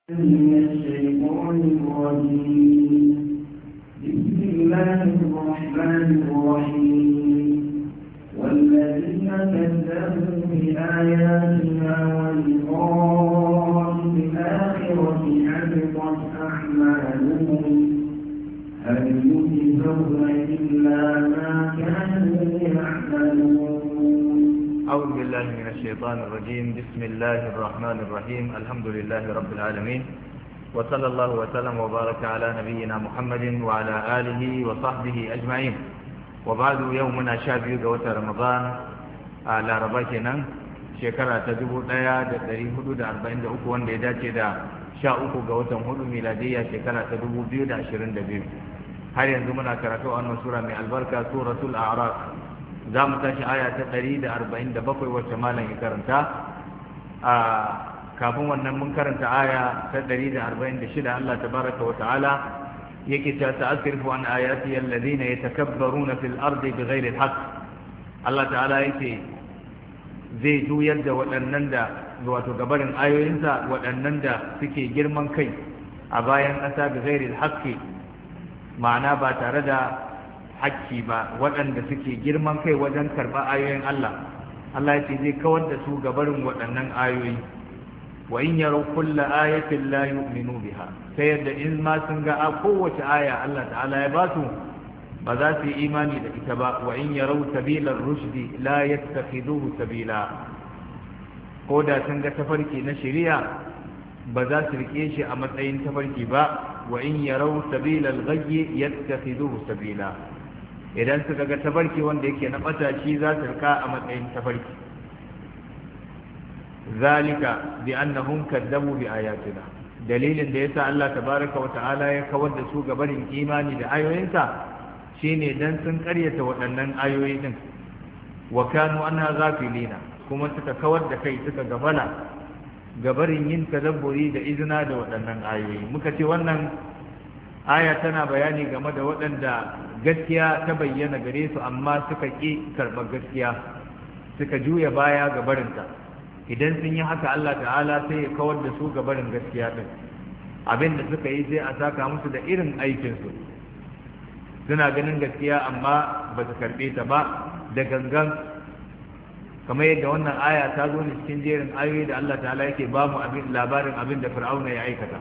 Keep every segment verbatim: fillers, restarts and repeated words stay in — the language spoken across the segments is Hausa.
من الشيطان الرجيم بسم الله الرحمن الرحيم والذين كذبوا بآياتنا ولقاء الآخرة حبطت أعمالهم هل يجزون إلا ما كانوا يعملون. أعوذ بالله من الشيطان الرجيم. بسم الله الرحمن الرحيم. الحمد لله رب العالمين، وصلى الله وسلم وبارك على نبينا محمد وعلى آله وصحبه أجمعين. وبعد يومنا شابي قوة رمضان على رباكنا شكرا تدبو دايا دري حدود أربعين دا أكو وان دا دا شاء أكو قوة حدود ميلادية شكرا تدبو بيو دا عشرين دا بيو. هل ينزمنا كراتو أن سورة من البركة سورة الأعراف. za mu tashi aya ta ɗari da arba'in da bakwai wacce malam ya karanta. A kafin wannan mun karanta aya ta ɗari da arba'in da shida. Allah tabaraka wa ta'ala yake ta ta'asrifu an ayati alladhina yatakabbaruna fil ardi bighairi alhaq. Allah ta'ala yake zai juyar da waɗannan da wato gabarin ayoyinsa waɗannan da suke girman kai a bayan ƙasa bighairi alhaqi, ma'ana ba tare da hakki ba, waɗanda suke girman kai wajen karɓar ayoyin Allah. Allah ya ce zai kawar da su gabarin waɗannan ayoyi. wa in yaraw kulla ayatin la yu'minu biha, sai yadda in ma sun ga a kowace aya Allah ta'ala ya ba su ba za su yi imani da ita ba. wa in yaraw sabilar rushdi la yattakhiduhu sabila, ko da sun ga tafarki na shari'a ba za su rike shi a matsayin tafarki ba. wa in yaraw sabilal ghayyi yattakhiduhu sabila, idan suka ga tafarki wanda yake na ɓata shi za su rika a matsayin tafarki. zalika bi annahum kadzabu bi ayatina, dalilin da yasa Allah tabaraka wa ta'ala ya kawar da su gabarin imani da ayoyinsa shine dan sun karyata waɗannan ayoyi din. wa kanu anha ghafilina, kuma suka kawar da kai suka gabala gabarin yin tadabburi da izina da waɗannan ayoyi. muka ce wannan aya tana bayani game da waɗanda gaskiya ta bayyana gare su amma suka ƙi karɓar gaskiya, suka juya baya ga barinta. idan sun yi haka Allah ta'ala sai ya kawar da su ga barin gaskiya ɗin. abin da suka yi sai a saka musu da irin aikinsu. suna ganin gaskiya amma ba su karɓe ta ba da gangan, kamar yadda wannan aya ta zo ne cikin jerin ayoyi da Allah ta'ala yake ba mu labarin abin da Fir'auna ya aikata.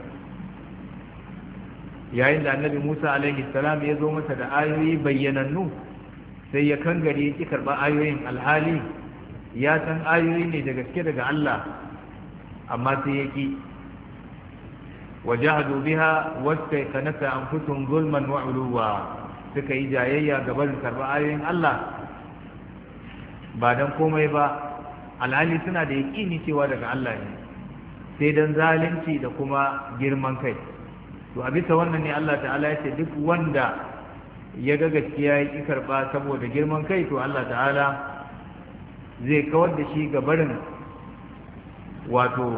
yayin da annabi Musa alaihi salam ya zo masa da ayoyi bayyanannu, sai ya kangare ya ki karɓa ayoyin, alhali ya san ayoyi ne da gaske daga Allah, amma sai ya ki. wajahadu biha wastayqanata anfusuhum zulman wa uluwa, suka yi jayayya gaban karɓa ayoyin Allah ba dan komai ba, alhali suna da yaƙini cewa daga Allah ne, sai dan zalunci da kuma girman kai. to a bisa wannan ne Allah ta'ala ya ce duk wanda ya ga gaskiya ya ƙi karɓa saboda girman kai, to Allah ta'ala zai kawar da shi ga barin wato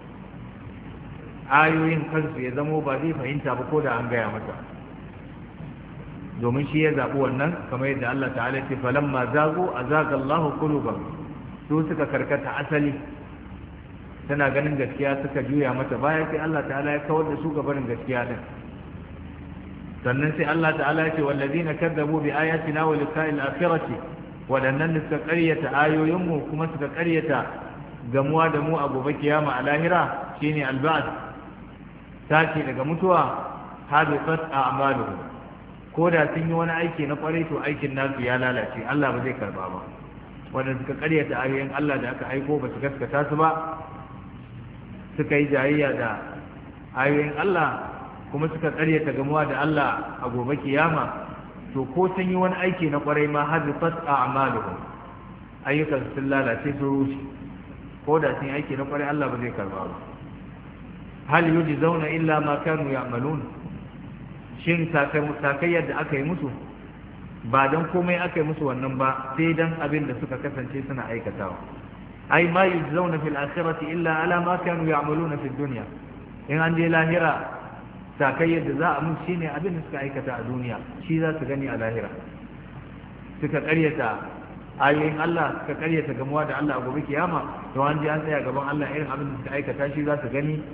ayoyin kansu, ya zamo ba zai fahimta ba ko da an gaya masa, domin shi ya zaɓi wannan. kamar yadda Allah ta'ala ya ce falamma zago azaga Allahu qulubahum, su suka karkata asali, tana ganin gaskiya suka juya mata baya, sai Allah ta'ala ya kawar da su gabanin gaskiya din. sannan sai Allah ta'ala ya ce wallazina kadzabu bi ayatina wa liqa'il akhirati, wadannan da suka ƙaryata ayoyin mu kuma suka ƙaryata gamuwa da mu a gobe kiyama a lahira, shine alba'd, tashi daga mutuwa. habitat a'maluhum, ko da sun yi wani aiki na kwarai to aikin nasu ya lalace, Allah ba zai karba ba. wanda suka ƙaryata ayoyin Allah da aka aiko ba su gaskata su ba, suka yi jayayya da ayoyin Allah kuma suka karyata gamuwa da Allah a gobe kiyama, to ko sun yi wani aiki na kwarai ma hadifat a'maluhum, ayyukan sun lalace su rushe, ko da sun yi aiki na kwarai Allah ba zai karba ba. hal yujzauna illa ma kanu ya'malun, shin sakayyar da aka yi musu ba dan komai aka yi musu wannan ba, sai dan abin da suka kasance suna aikatawa. ai ma yujzauna fil akhirati illa ala ma kanu ya'maluna fid dunya, in an je lahira sakayyar da za a musu shine abin da suka aikata a duniya, shi za su gani a lahira. suka karyata ayoyin Allah, suka karyata gamuwa da Allah a gobe kiyama, to an je an tsaya gaban Allah irin abin da suka aikata shi za su gani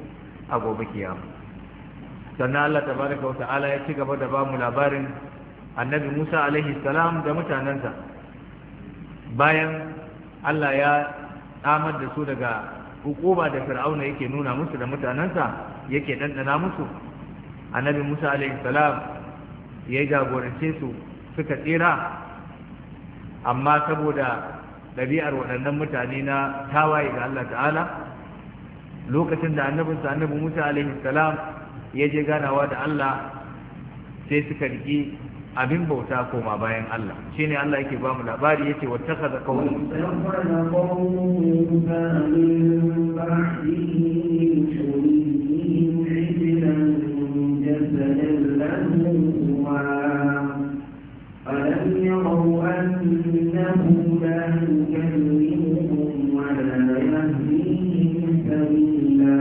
a gobe kiyama. Sannan Allah tabaraka wa ta'ala ya ci gaba da ba mu labarin annabi Musa alaihi salam da mutanensa bayan Allah ya tsamar da su daga hukuma da fir'auna yake nuna musu da mutanensa yake dandana musu. Annabi Musa alaihi salam ya jagorance su suka tsira, amma saboda ɗabi'ar waɗannan mutane na tawaye ga Allah ta'ala, lokacin da annabinsa annabi Musa alaihi salam ya je ganawa da Allah sai suka riki abin bauta koma bayan Allah. Shine Allah yake ba mu labari yace wattakhadha qawmun ألم يروا أنه لا يكلمهم ولا يهديهم سبيلا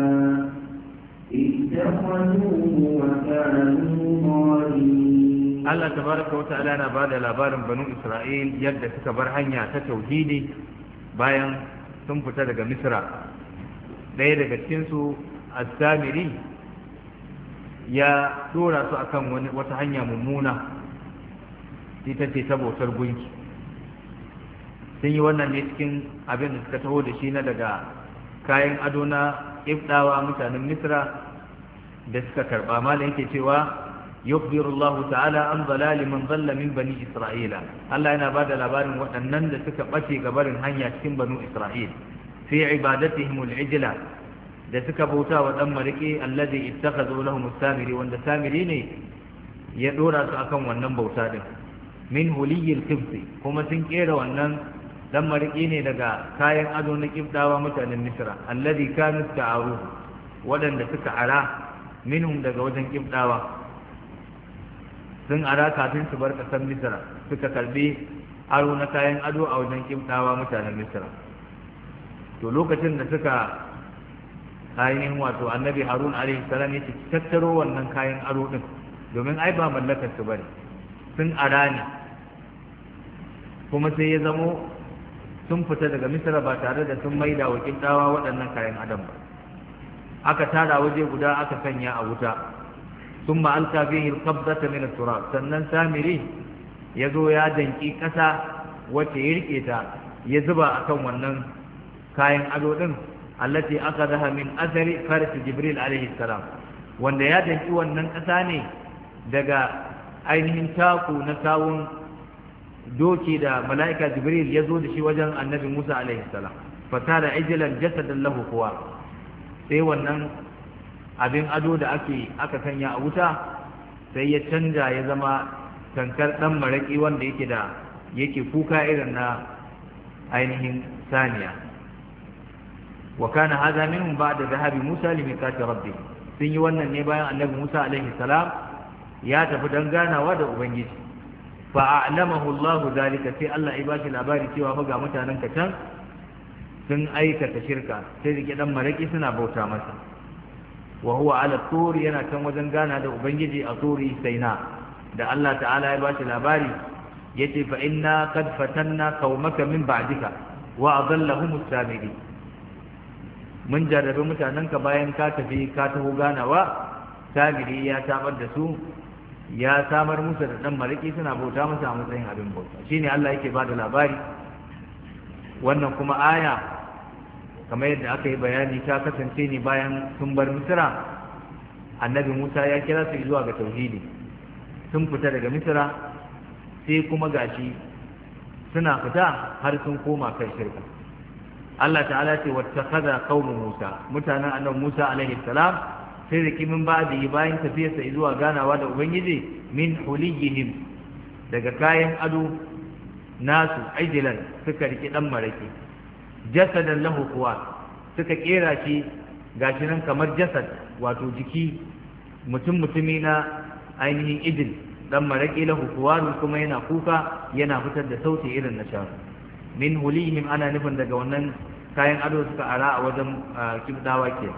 اتخذوه وكانوا ظالمين. Allah tabaraka wa ta'ala na bada labarin banu Isra'il yadda suka bar hanya ta tauhidi bayan sun fita daga Misra. Ɗaya daga cikin su As-Samiri ya dora su akan wani wata hanya mummuna, ita ce ta bautar gunki. Sun yi wannan ne cikin abin da suka taho da shi na daga kayan ado na ibdawa mutanen Misra da suka karba. Malam yake cewa yukbiru Allah ta'ala an dalali man dalla min bani Isra'ila. Allah yana bada labarin waɗannan da suka bace gabarin hanya cikin banu Isra'il fi ibadatihim al-ijla, da suka bauta wa dan mariki alladhi ittakhadhu lahum as-samiri, wanda samiri ne ya dora su akan wannan bauta din. Min huliyil kibti, kuma sun kera wannan dan mariki ne daga kayan ado na kibdawa mutanen Misra, alladhi kanu ta'aru, wadanda suka ara minhum daga wajen kibdawa. Sun ara kafin su bar kasar Misra, suka karbi aro na kayan ado a wajen kibdawa mutanen Misra. To lokacin da suka ainihin wato annabi Harun alaihi salam ya tattaro wannan kayan aro din, domin ai ba mallakar su bane, sun ara ne, kuma sai ya zamo sun fita daga Misra ba tare da sun maida wa kibdawa waɗannan kayan adam ba. Aka tara waje guda aka sanya a wuta. ثم ألقى فيه القبضة من التراب, sannan samiri ya zo ya danki ƙasa wacce ya rike ta ya zuba akan wannan kayan ado din, allati akhadha min athari faris jibril alaihi salam, wanda ya danki wannan ƙasa ne daga ainihin taku na sawun doki da mala'ika jibril ya zo da shi wajen annabi Musa alaihi salam. fatara ijlan jasadan lahu kuwa, sai wannan abin ado da ake aka sanya a wuta sai ya canja ya zama tankar dan maraki wanda yake da yake kuka irin na ainihin saniya. wa kana hada minhum ba'da dhahabi Musa li miqati rabbi, sun yi wannan ne bayan annabi Musa alaihi salam ya tafi dan ganawa da ubangiji. fa a'lamahu Allah zalika, sai Allah ya bashi labari cewa fa ga mutanen ka can sun aikata shirka, sai rike dan maraki suna bauta masa. wa huwa ala turi, yana kan wajen gana da ubangiji a turi saina, da Allah ta'ala ya bashi labari yace fa inna qad fatanna qaumaka min ba'dika wa adallahum as-samiri, mun jarrabe mutanenka bayan ka tafi ka taho ganawa, samiri ya tabar da su, ya samar musu da dan mariki suna bauta masa a matsayin abin bauta. Shine Allah yake bada labari. Wannan kuma aya kamar yadda aka yi bayani ta kasance ne bayan sun bar Misra. Annabi Musa ya kira su zuwa ga tauhidi, sun fita daga Misra, sai kuma gashi suna fita har sun koma kan shirka. Allah ta'ala ce wattakhadha qaumu Musa, mutanen annabi Musa alaihi salam sai da kimin ba'di bayan tafiyarsa zuwa ganawa da ubangiji min huliyihim, daga kayan ado nasu ajilan suka riki dan maraki, jasadan lahu kuwa suka kera shi gashi nan kamar jasad, wato jiki mutum mutumi na ainihin idil, dan maraki lahu kuwa kuma yana kuka yana fitar da sauti irin na shanu. min hulihim ana nufin daga wannan kayan ado suka ara a wajen kibdawa ke.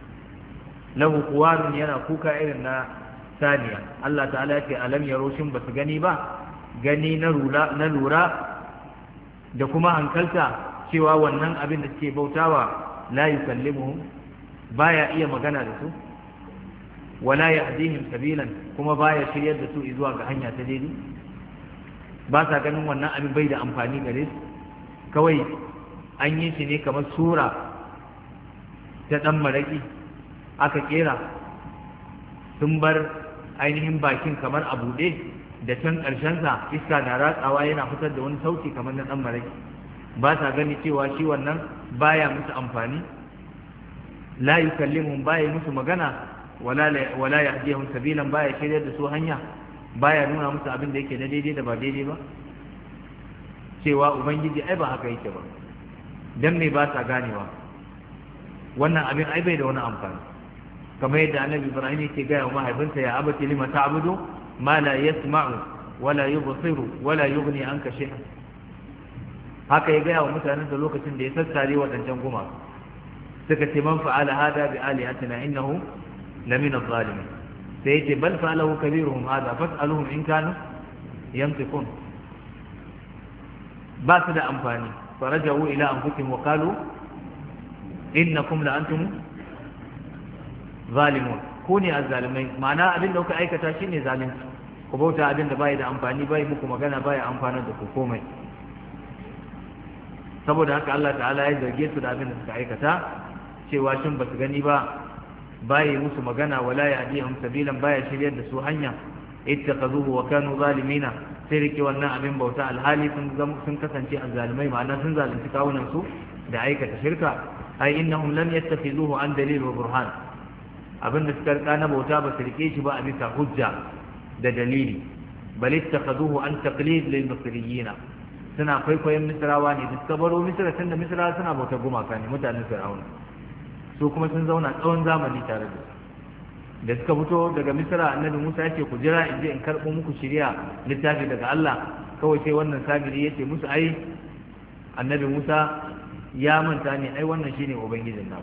lahu kuwarun yana kuka irin na saniya. Allah ta'ala ya ce alam yaro shin basu gani ba, gani na lura na lura da kuma hankalta cewa wannan abin da suke bautawa la yukallimuhum baya iya magana da su wala yahdihim sabilan kuma baya shiryar da su zuwa ga hanya ta daidai ba sa ganin wannan abin bai da amfani gare su kawai an yi shi ne kamar sura ta dan maraki aka kera sun bar ainihin bakin kamar a buɗe da can ƙarshensa iska na ratsawa yana fitar da wani sauti kamar na dan maraki ba sa gani cewa shi wannan baya musu amfani la yukallimuhum baya musu magana wala wala yahdihum sabilan baya shirya da su hanya baya nuna musu abin da yake na daidai da ba daidai ba cewa ubangiji ai ba haka yake ba dan me ba sa ganewa wannan abin ai bai da wani amfani kamar yadda annabi ibrahim yake gaya wa mahaifinsa ya abati lima ta'budu ma la yasma'u wala yubsiru wala yughni anka shay'an haka ya gaya wa mutanen da lokacin da ya sassare waɗancan gumaka suka ce man fa'ala hada bi alihatina innahu lamin adh-dhalimin sai yace bal fa'alahu kabiruhum hada fas'aluhum in kanu yantiqun ba su da amfani faraja'u ila anfusihim wa qalu innakum la antum zalimun ku ne azzalimai ma'ana abin da kuka aikata shine zalunci ku bauta abin da bai da amfani bai muku magana bai amfanar da ku komai saboda haka Allah ta'ala ya zarge su da abin da suka aikata cewa shin ba su gani ba baya musu magana wala yahdihum sabilan baya shiryar da su hanya ittakhadhuhu wa kanu zalimina sai rike wannan abin bauta alhali sun sun kasance azzalimai ma'ana sun zalunci kawunan su da aikata shirka ai innahum lam yattakhizuhu an dalil wa burhan abin da suka rika na bauta ba su rike shi ba a bisa hujja da dalili bal ittakhadhuhu an taqlid lil misriyina suna kwaikwayon misrawa ne da suka baro misra tunda misrawa suna bauta gumaka ne mutanen fir'auna su kuma sun zauna tsawon zamani tare da su da suka fito daga misra annabi musa ya ce ku jira in je in karɓo muku shirya littafi daga allah kawai sai wannan sabiri ya ce musu ai annabi musa ya manta ne ai wannan shine ubangijin naku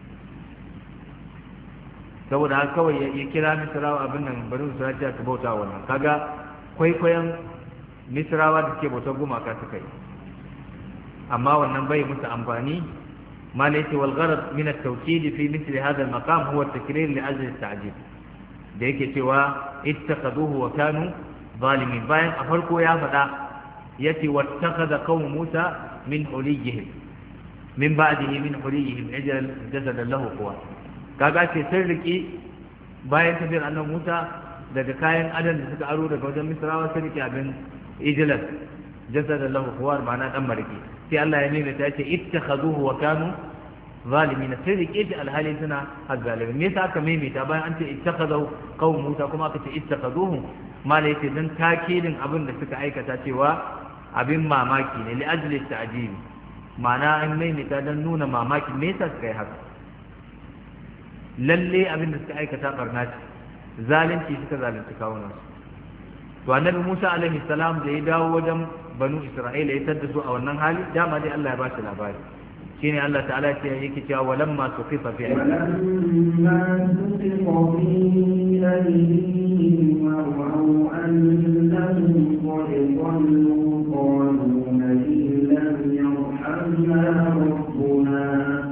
saboda haka kawai ya kira misrawa abin nan bari su ya ta bauta wannan kaga kwaikwayon misrawa da suke bautar gumaka suka yi amma wannan bai musu amfani ما ليس والغرض من التوكيد في مثل هذا المقام هو التكرير لأجل التعجيب ديك سوى اتخذوه وكانوا ظالمين باين أفرقوا يا فدا يتي واتخذ قوم موسى من حليهم من بعده من حليهم عجل جسدا له قوة kaga ce sun riƙe bayan tafiyar annan Musa daga kayan adam da suka aro daga wajen Misrawa sun riƙe abin ijilan jasadan lahu kuwar ma'ana dan mariki sai Allah ya nuna ta ce ittakhaduhu wa kanu zalimin sai rike shi alhali suna azzalimin me yasa aka maimaita bayan an ce ittakhadahu qaum Musa kuma aka ce ittakhaduhu mala yace dan takidin abin da suka aikata cewa abin mamaki ne li ajli ta'jibi ma'ana an maimaita dan nuna mamaki me yasa suka yi haka lalle abin da suka aikata barna ce zalunci suka zalunci kawunan to annabi Musa alaihi salam da ya dawo wajen banu Isra'ila ya tadda su a wannan hali dama dai Allah ya ba shi labari shine Allah ta'ala ya yake cewa walamma suqifa fi walamma suqifa fi aydihim wa ra'aw annahum qad dallu qalu lam yarhamna rabbuna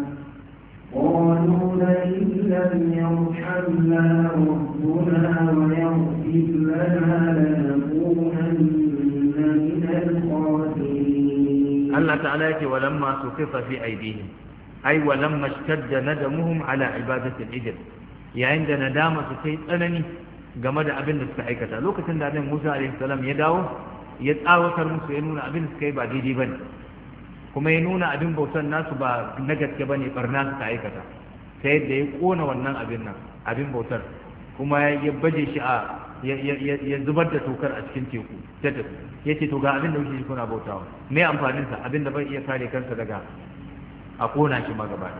قالوا لئن لم يرحمنا ربنا ويغفر لنا لنكونن من الخاسرين الله تعالى يقول ولما سقط في أيديهم أي ولما اشتد ندمهم على عبادة العجل يا عند ندامة سيد أنني game da abin da suka aikata lokacin da annabi Musa alaihi salam ya dawo ya tsawatar musu ya nuna abin da suka yi ba daidai bane kuma ya nuna abin bautan nasu ba na gaske bane barna suka aikata ta yadda ya kona wannan abin nan abin bautar kuma ya baje shi a ya zubar da tokar a cikin teku ta tafi ya ce to ga abin da kuke kuna bautawa me amfanin sa abin da bai iya kare kansa daga a kona shi ma gaba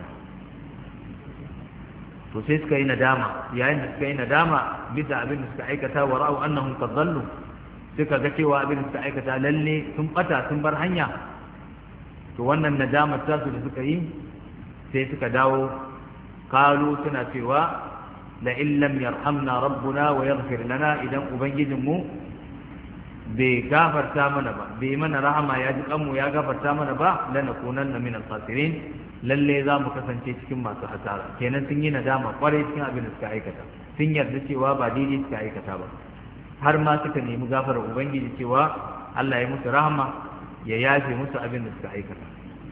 to sai suka yi nadama yayin da suka yi nadama bisa abin da suka aikata wa ra'u annahum qad dallu suka ga cewa abin da suka aikata lalle sun bata sun bar hanya to wannan nadamar tasu da suka yi sai suka dawo kalu suna cewa la in lam yarhamna rabbuna wa yaghfir lana idan ubangijin mu bai gafarta mana ba bai mana rahama ya ji kanmu ya gafarta mana ba lanakunanna min al-khasirin lalle za mu kasance cikin masu hasara. Kenan sun yi nadama kwarai cikin abin da suka aikata, sun yarda cewa ba daidai suka aikata ba, har ma suka nemi gafarar ubangiji cewa Allah ya musu rahama ya yafe musu abin da suka aikata.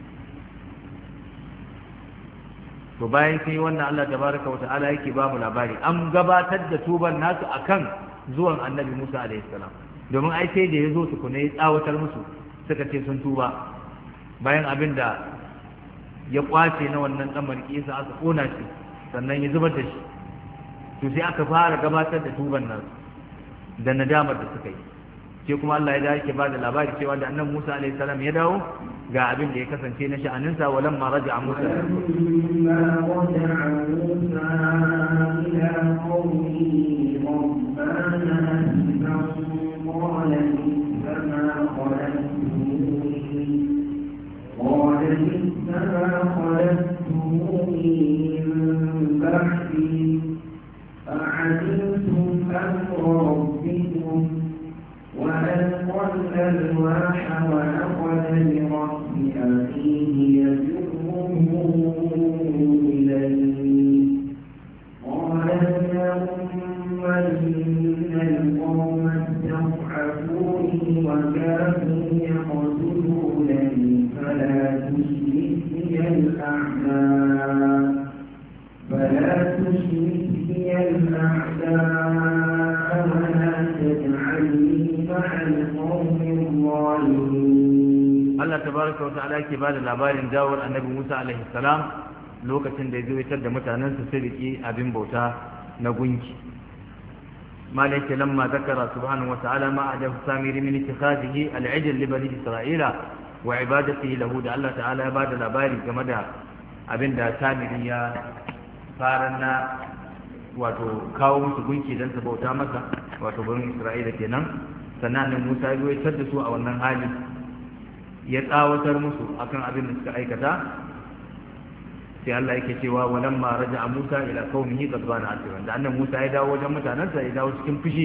To bayan sai wannan Allah tabaraka wata'ala yake ba mu labari an gabatar da tuban nasu akan zuwan annabi Musa alaihi salam, domin ai sai da ya zo tukuna ya tsawatar musu suka ce sun tuba, bayan abin da ya kwace na wannan dan marki sa aka kona shi sannan ya zubar da shi, to sai aka fara gabatar da tuban nasu da nadamar da suka yi. sai kuma Allah ya dawo yake ba da labari cewa da annabi Musa alaihi salam ya dawo ga abin da ya kasance na sha'aninsa walamma raja'a Musa قال إنما خلقتموني من بعدي فعجلتم أمر ربكم وألقى الألواح وأخذ برأس أخيه يجره إليه قال يا أم إن القوم استضعفوني وكانوا يقتلونني فلا تشرك بي الأعداء فلا تشرك بي الأعداء ولا تجعلني مع القوم الظالمين. الله تبارك وتعالى yake ba da labarin dawar annabi Musa alaihi salam lokacin da ya zo fitar da mutanen su sai riki abin bauta na gunki. malaka lamma zakara subhanahu wa ta'ala ma ajab samir min ittikhadihi al-ijl li bani isra'ila wa ibadatihi lahu, da Allah ta'ala ya ba da labari game da abin da samiri ya fara na wato kawo musu gunki don su bauta masa, wato bani isra'ila kenan. sannan nan Musa ya yi da su a wannan hali ya tsawatar musu akan abin da suka aikata. sai Allah yake cewa walamma raja'a Musa ila qaumihi qadbana asiran, da annan Musa ya dawo wajen mutanansa ya dawo cikin fushi,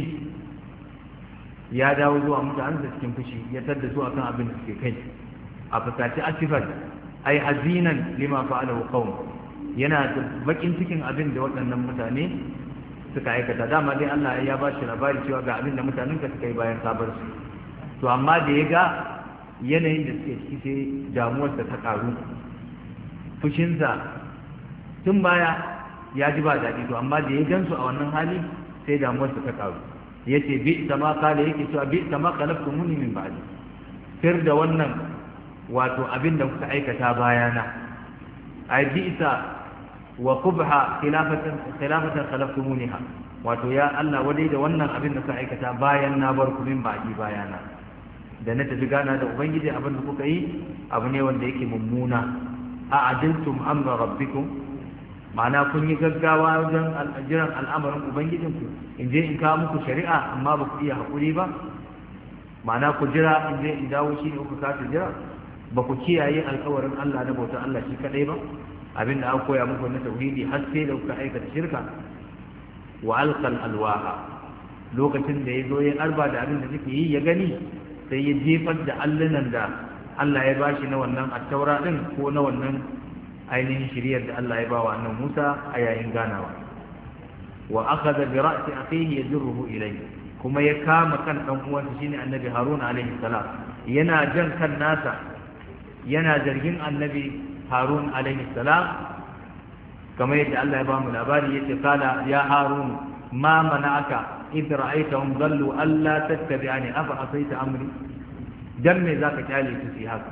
ya dawo zuwa mutanansa cikin fushi ya tadda su akan abin da suke kai a fasaci asifan ai hazinan lima fa'alahu qaum, yana bakin cikin abin da waɗannan mutane suka aikata. dama dai Allah ya ba shi labari cewa ga abin da mutanen ka suka yi bayan sabar su, to amma da ya ga yanayin da suke ciki sai damuwarsa ta karu, fushinsa tun baya ya ji ba daɗi, to amma da ya gansu a wannan hali sai damuwarsa ta karu. ya ce bi sama kala yake cewa bi sama kalaftu muni min ba'di, sir da wannan wato abin da kuka aikata bayana, ai bi isa wa qubha khilafatan khilafatan khalaqtumuniha, wato ya Allah wadai da wannan abin da kuka aikata bayan na bar ku min baki bayana, da na tafi gana da ubangiji abin da kuka yi abu ne wanda yake mummuna. a adiltum amra rabbikum, ma'ana kun yi gaggawa wajen jiran al'amarin ubangijinku, in je in kawo muku shari'a amma ba ku iya haƙuri ba, ma'ana ku jira in je in dawo shi ne kuka kasa jira, ba ku kiyaye alƙawarin Allah na bautar Allah shi kaɗai ba, abin da aka koya muku na tauhidi har sai da kuka aikata shirka. wa alqal alwaha, lokacin da ya zo ya arba da abin da suke yi ya gani, sai ya jefar da allunan da Allah ya bashi na wannan attaura din ko na wannan ainihin shiriyar da Allah ya bawa annabi Musa a yayin ganawa. wa akhadha bi ra'si akhihi yajruhu ilayhi, kuma ya kama kan dan uwansa shine annabi Harun alaihi salam, yana jan kan nasa, yana zargin annabi Harun alaihi salam, kamar yadda Allah ya ba mu labari yace kala ya Harun ma mana'aka id ra'aytahum dallu alla tattabi'ani afa asaita amri, dan me zaka kyale su su haka.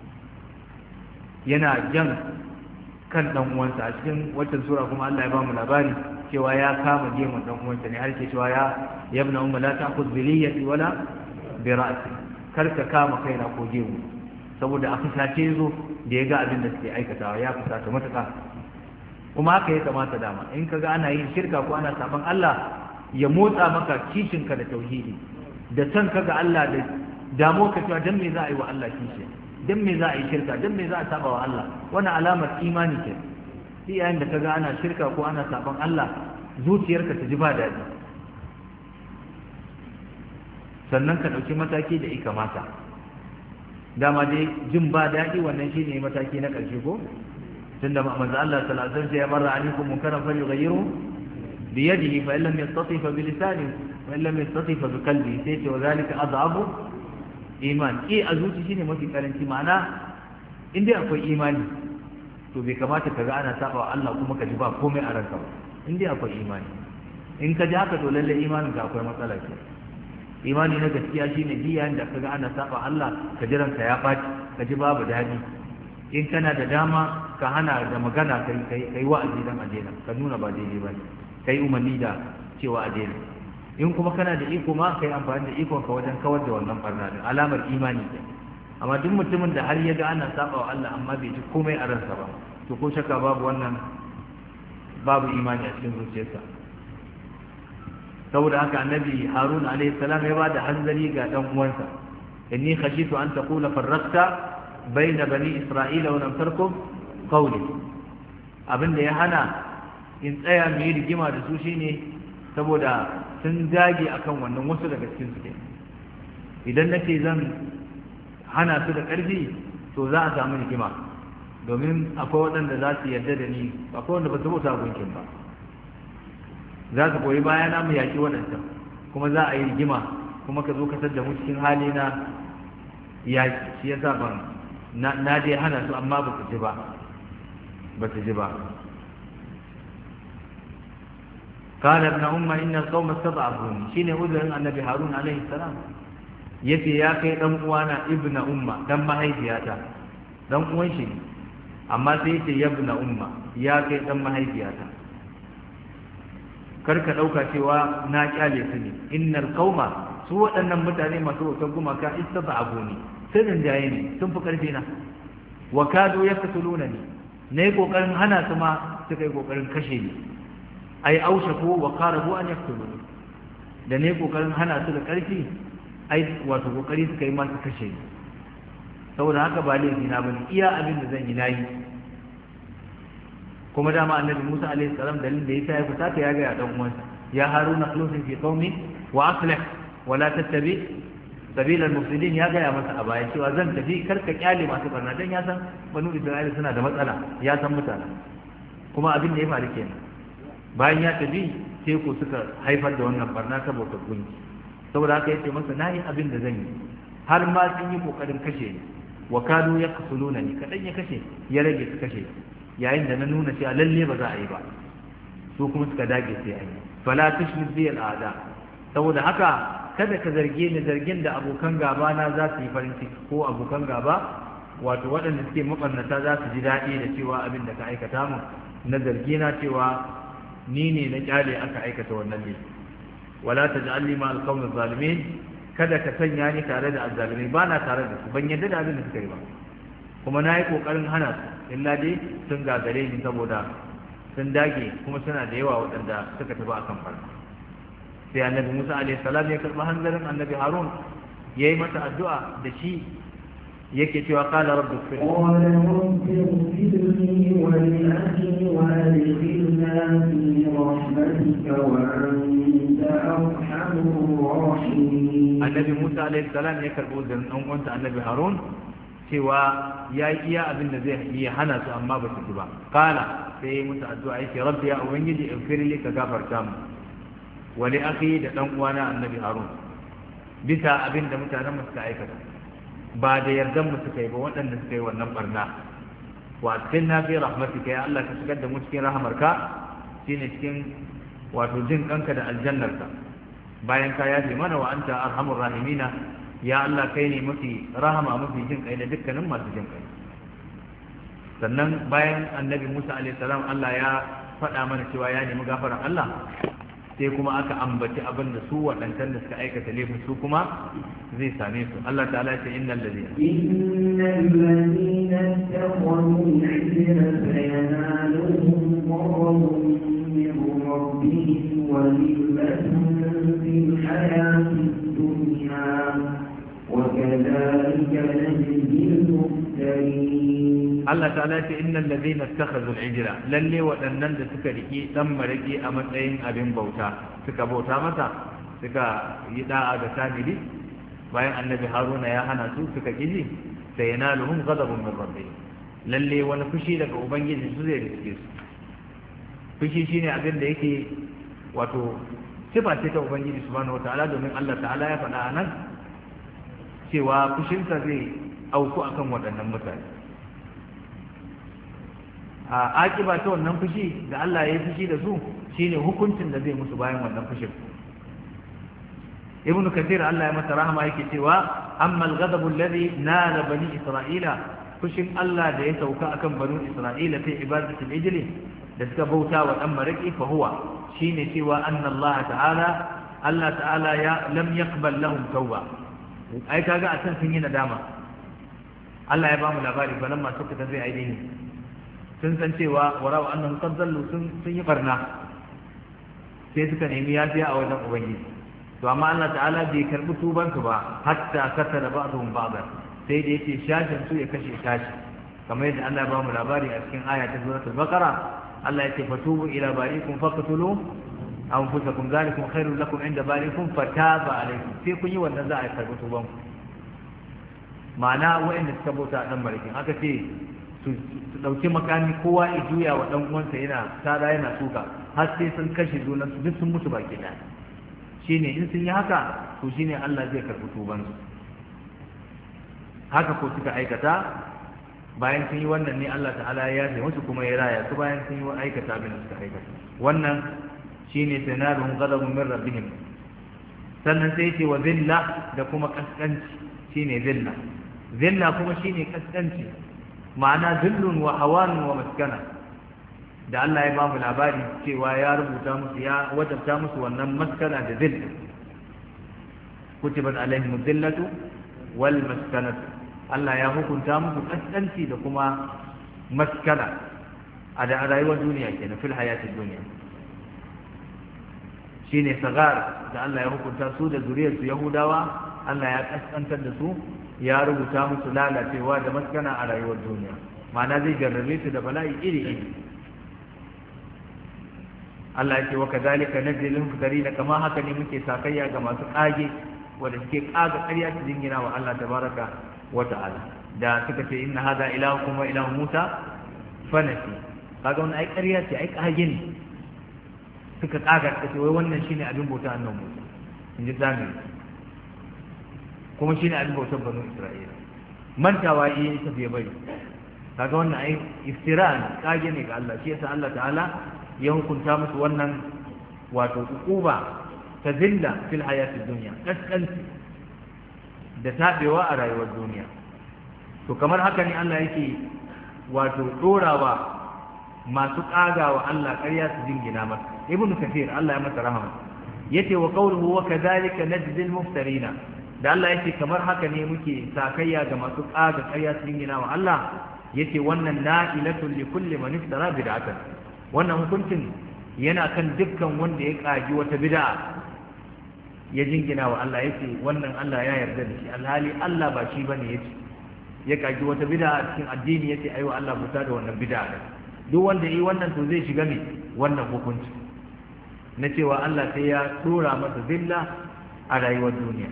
yana jan kan dan uwansa a cikin wata sura kuma Allah ya ba mu labari cewa ya kama gemun dan uwansa ne, har ke cewa ya yabna umma la ta'khudh bi liyati wala bi ra'si, kar ka kama kaina ko gemu, saboda a fusace zo da ya ga abin da suke aikatawa ya fusata matuƙa. kuma haka ya kamata dama in kaga ana yin shirka ko ana saban Allah ya motsa maka kishinka da tauhidi da san kaga Allah da damo ka cewa dan me za a yi wa Allah kishi, dan me za a yi shirka, dan me za a saba wa Allah, wannan alamar imani ce. shi yayin da kaga ana shirka ko ana saban Allah zuciyarka ta ji ba daɗi, sannan ka ɗauki mataki da ika mata. dama dai jin ba daɗi wannan shine mataki na ƙarshe ko tunda manzo Allah sallallahu alaihi wasallam ya barra alaikum munkaran falyughayyiru bi yadihi fa illam yastati fa bi lisanihi wa illam yastati fa bi qalbihi sai ce wazalika adhabu iman eh a zuci shine mafi karanci ma'ana in dai akwai imani to bai kamata ka ga ana saba wa Allah kuma ka ji ba komai a ranka ba in dai akwai imani in ka ji haka to lalle imanin ka akwai matsala ke imani na gaskiya shine biyan da kaga ana saba Allah ka ji ranka ya baci ka ji babu dadi in kana da dama ka hana da magana kai kai kai wa'azi dan ajena ka nuna ba daidai ba kai umarni da cewa ajena in kuma kana da iko ma kai amfani da ikon ka wajen kawar da wannan barna din alamar imani ne amma duk mutumin da har ya ga ana saba wa Allah amma bai ji komai a ransa ba to ko shakka babu wannan babu imani a cikin zuciyarsa saboda haka annabi Harun alaihi salam ya bada hanzari ga dan uwansa inni khashitu an taqula farraqta baina bani isra'ila wa lam tarkum qawli abinda ya hana in tsaya mai rigima da su shine saboda sun dage akan wannan wasu daga cikin su idan nace zan hana su da ƙarfi to za a samu rigima domin akwai waɗanda za su yarda da ni akwai wanda ba su bauta gunkin ba za su koyi bayana mu yaƙi waɗancan kuma za a yi rigima kuma ka zo kasar da mu cikin hali na yaƙi shi yasa ban na dai hana su amma ba su ji ba ba su ji ba قال ابن أم إن القوم استضعفوني شين أذن النبي هارون عليه السلام yace ya kai dan uwana ibnu umma dan mahaifiyata dan uwan shi amma sai yace ibnu umma ya kai dan mahaifiyata karka dauka cewa na kyale su ne innal qauma su waɗannan mutane masu wutar gumaka istad'abuni sun jaye ne sun fi karfi na wa kadu yaqtulunani ne kokarin hana su ma suka yi kokarin kashe ni ai aushaku wa qarabu an yaqtuluni da ne kokarin hana su da karfi ai wato kokari suka yi ma su kashe ni saboda haka ba laifi na bane iya abin da zan yi nayi kuma dama annabi Musa alaihi salam dalilin da yasa ya fita ta ya ga ya dan uwansa ya haruna khlusin fi qaumi wa aslih wa la tattabi sabila al-mufsidin ya ga ya masa a baya cewa zan tafi karka kyale masu barna dan ya san banu Isra'ila suna da matsala ya san mutane kuma abin da ya faru kenan bayan ya tafi sai ku suka haifar da wannan barna saboda gunki saboda haka yace masa nayi abin da zan yi har ma sun yi kokarin kashe ni wa kadu yaqtuluna ni kadan ya kashe ya rage su kashe yayin da na nuna cewa lalle ba za a yi ba su kuma suka dage sai an yi fala tushmit bi al'ada saboda haka kada ka zarge ni zargin da abokan gaba na za su yi farin ciki ko abokan gaba wato waɗanda suke mabarnata za su ji daɗi da cewa abin da ka aikata mu na zargi na cewa ni ne na kyale aka aikata wannan ne wala taj'alni ma al-qawmi zalimin kada ka sanya ni tare da azzalimai ba na tare da su ban yadda da abin da suka yi ba kuma na yi kokarin hana su illa dai sun gagare ni saboda sun dage kuma suna da yawa waɗanda suka tafi akan farko sai annabi Musa alaihi salam ya karɓi hanzarin annabi Harun yayi masa addu'a da shi yake cewa qala rabbi ighfir qala rabbi ighfirli wa li akhi wa adkhilna fi rahmatika wa anta arhamur rahimin annabi Musa alaihi salam ya karɓi hanzarin dan uwansa annabi Harun cewa ya yi iya abin da zai iya hana su amma ba su ji ba qala sai musu addu'a yake rabbi ya ubangiji ighfirli ka gafarta mu wa li akhi da dan uwana annabi Harun bisa abin da mutanen mu suka aikata ba da yardan mu suka yi ba waɗanda suka yi wannan barna wa na fi rahmatika ya Allah ka shigar da mu cikin rahamarka shine cikin wato jin kanka da aljannarka bayan ka yafe mana wa anta arhamur rahimina ya Allah kai ne mafi rahama mafi jin kai da dukkanin masu jin kai sannan bayan annabi Musa alaihi salam Allah ya faɗa mana cewa ya nemi gafaran Allah sai kuma aka ambaci abin da su waɗancan da suka aikata laifin su kuma zai same su Allah ta'ala ya ce innal ladina innal ladina taqamu al-ijra sayanaluhum qarrun min rabbihim wa lillatun fil hayati dunya wa kadhalika najzi al-muhtarin Allah ta'ala ya ce innal ladina ittakhadhu al-ijra lalle waɗannan da suka riki dan maraki a matsayin abin bauta suka bauta masa suka yi da'a ga samiri bayan annabi Haruna ya hana su suka kiji sai yanaluhum ghadabun min rabbihim lalle wani fushi daga ubangiji su zai riske su. Fushi shine abin da yake wato sifa ce ta ubangiji subhanahu wataala, domin Allah ta'ala ya faɗa nan cewa fushinsa zai auku akan waɗannan mutane. A akiba ta wannan fushi da Allah ya yi fushi da su shine hukuncin da zai musu bayan wannan fushin. Ibn Kathir Allah ya masa rahama yake cewa amma al-ghadabu alladhi nala bani Isra'ila, fushin Allah da ya sauka akan bani Isra'ila fi ibadatul ijli da suka bauta wa dan mariki fa huwa shine cewa anna Allah ta'ala Allah ta'ala ya lam yaqbal lahum tauba. Ai kaga a can sun yi nadama. Allah ya ba mu labari balan masu suka zai ainihi sun san cewa warau annahum qad dallu sun sun yi barna, sai suka nemi yafiya a wajen ubangiji. To amma Allah ta'ala bai karbi tuban su ba hatta katara ba'dhum ba'dan, sai da yake shashin su ya kashe shashi, kamar yadda Allah ya ba mu labari a cikin aya ta suratul baqara. Allah yake fatubu ila barikum faqtulu anfusakum zalikum khairul lakum inda barikum fataba alaykum, sai kun yi wannan za a karbi tuban ku. Ma'ana wa'anda suka bauta dan marikin aka ce su dauki makami kowa ya juya wa dan uwansa yana tada yana suka har sai sun kashe junan su duk sun mutu baki daya. Shine in sun yi haka to shine Allah zai karbi tuban su. Haka ko suka aikata, bayan sun yi wannan ne Allah ta'ala ya yafe musu kuma ya raya su bayan sun yi aikata abin da suka aikata. Wannan shine sanarun ghadabun min rabbihim. Sannan sai ce wa zilla da kuma kaskanci, shine zilla. Zilla kuma shine kaskanci, ma'ana zillun wa hawanun wa maskana, da Allah ya ba mu labari cewa ya rubuta musu ya wajabta musu wannan maskana da zilla. Kutibat alaihim dhillatu wal maskanatu, Allah ya hukunta musu kaskanci da kuma maskana a da rayuwar duniya kenan, fil hayatid duniya. Shine sagar da Allah ya hukunta su da zuriyar su Yahudawa, Allah ya kaskantar da su, ya rubuta musu lalacewa da maskana a rayuwar duniya. Ma'ana zai jarrabe su da bala'i iri iri. Allah ya ce wa kadhalika najzil muftarina, kama haka ne muke sakayya ga masu kage wanda suke kaga ƙarya su jingina wa Allah tabaraka wa ta'ala, da suka ce inna hadha ilahukum wa ilahu Musa fanasi. Kaga wannan ai ƙarya ce, ai kage ne suka kaga ta ce wai wannan shine abin bauta annabi Musa, in ji zamiri, kuma shine abin bautar banu Isra'ila. Mantawa yi ta fiye bari. Kaga wannan ai iftira kage ne ga Allah. Shi yasa Allah ta'ala ya hukunta musu wannan wato ukuba ta zilla fil hayatid dunya, kaskanci da tabewa a rayuwar duniya. To kamar haka ne Allah yake wato dorawa masu kagawa Allah ƙarya su jingina masa. Ibn Kathir Allah ya masa rahama yace wa qawluhu wa kadhalika najzil muftarina, da Allah yake kamar haka ne muke sakayya ga masu kaga ƙarya su jingina wa Allah, yace wannan na'ilatul li kulli man iftara bid'atan. Wannan hukuncin yana kan dukkan wanda ya kaji wata bid'a ya jingina wa Allah, yace wannan Allah ya yarda da shi, alhali Allah ba shi bane yace ya kaji wata bid'a a cikin addini, yace ayi wa Allah buta da wannan bid'a. Duk wanda yi wannan to zai shiga ne wannan hukunci na cewa Allah sai ya dora masa zilla a rayuwar duniya.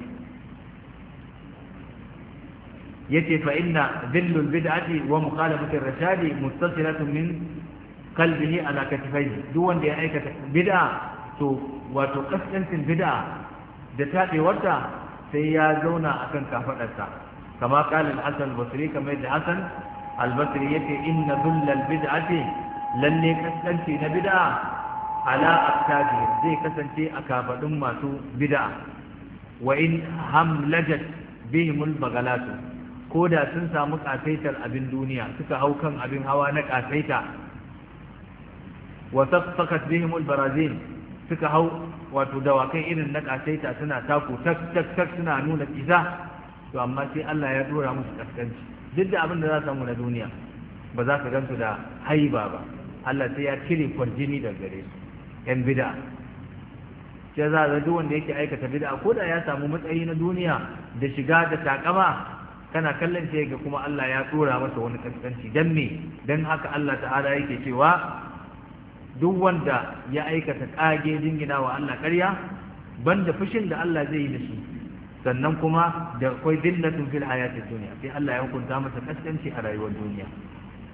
yace fa inna dhillul bid'ati wa mukhalafati ar-rashadi muttasilatun min qalbihi ala katifaihi. Duk wanda ya aikata bid'a to wato kaskancin bid'a da tabewarta sai ya zauna akan kafadarsa, kama qala al-Hasan al-Basri, kamar da Hasan al-Basri yace inna dhullal bid'ati, lalle kaskanci na bid'a ala aktabi zai kasance a kafadun masu bid'a, wa in hamlajat bihimul bagalatu, ko da sun samu kasaitar abin duniya suka hau kan abin hawa na kasaita, wa saffaqat bihimul barazin, suka hau wato dawakan irin na kasaita suna taku tak tak tak suna nuna kiza, to amma sai Allah ya dora musu kaskanci. Duk da abin da za su samu na duniya ba za ka gansu da haiba ba, Allah sai ya cire kwarjini daga gare su yan bid'a. sai za a duk wanda yake aikata bid'a ko da ya samu matsayi na duniya da shiga da takama, kana kallon sai ga kuma Allah ya tsora masa wani kaskanci. Dan me? Dan haka Allah ta'ala yake cewa duk wanda ya aikata kage jingina wa Allah ƙarya, banda fushin da Allah zai yi da shi, sannan kuma da akwai dillatun fil hayatid dunya, sai Allah ya hukunta masa kaskanci a rayuwar duniya.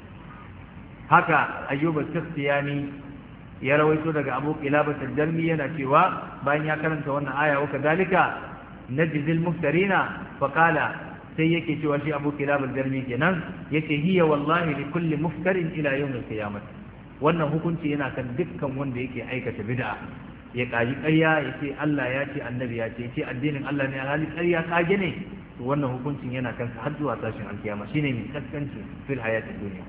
haka ayyuba sakhtiyani ya rawaito daga abu qilaba al-jarmi yana cewa bayan ya karanta wannan aya wa kadalika najzil muftarina fa qala sai yake cewa shi abu qilaba al-jarmi kenan yake hiya wallahi li kulli muftarin ila yawm al-qiyamah wannan hukunci yana kan dukkan wanda yake aikata bid'a ya kaji ƙarya ya ce Allah ya ce annabi ya ce ce addinin Allah ne alhali ƙarya kage ne to wannan hukuncin yana kan har zuwa tashin alkiyama shine mai kaskanci fil hayatid dunya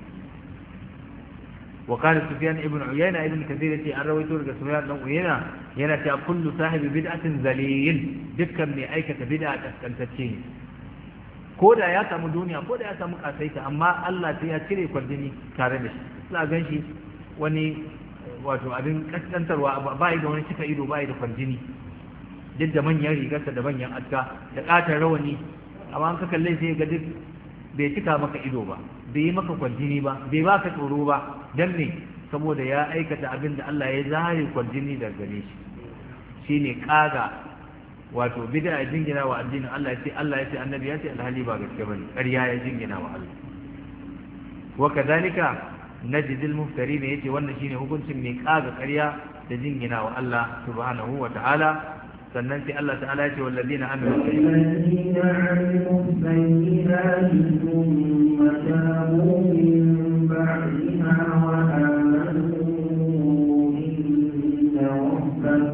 وقال سفيان ابن عيينة ابن كثير يتي الرويتو لك سفيان ابن عيينة ينتي كل صاحب بدعة ذليل دكا من أيكة بدعة تسكنتين كودا يا سامو دنيا كودا يا سامو قاسيتا أما الله تياتيري كورديني كارنش لا غنشي وني wato abin kaskantarwa ba da wani cika ido ba da kwanjini duk da manyan rigarsa da manyan aska da katar rawani amma an ka kalle sai ga duk bai cika maka ido ba bai yi maka kwanjini ba bai baka tsoro ba dan ne saboda ya aikata abin da Allah ya zare kwanjini daga gare shi shine kaga wato bid'a jingina wa addinin Allah ya ce Allah ya ce annabi ya ce alhali ba gaske bane ƙarya ya jingina wa Allah wa kadalika najid al-muftarin yace wannan shine hukuncin mai kaga ƙarya da jingina wa Allah subhanahu wa ta'ala sannan sai Allah ta'ala ya ce walladina amilu الذين عملوا السيئات ثم تابوا من بعدها وآمنوا إن ربك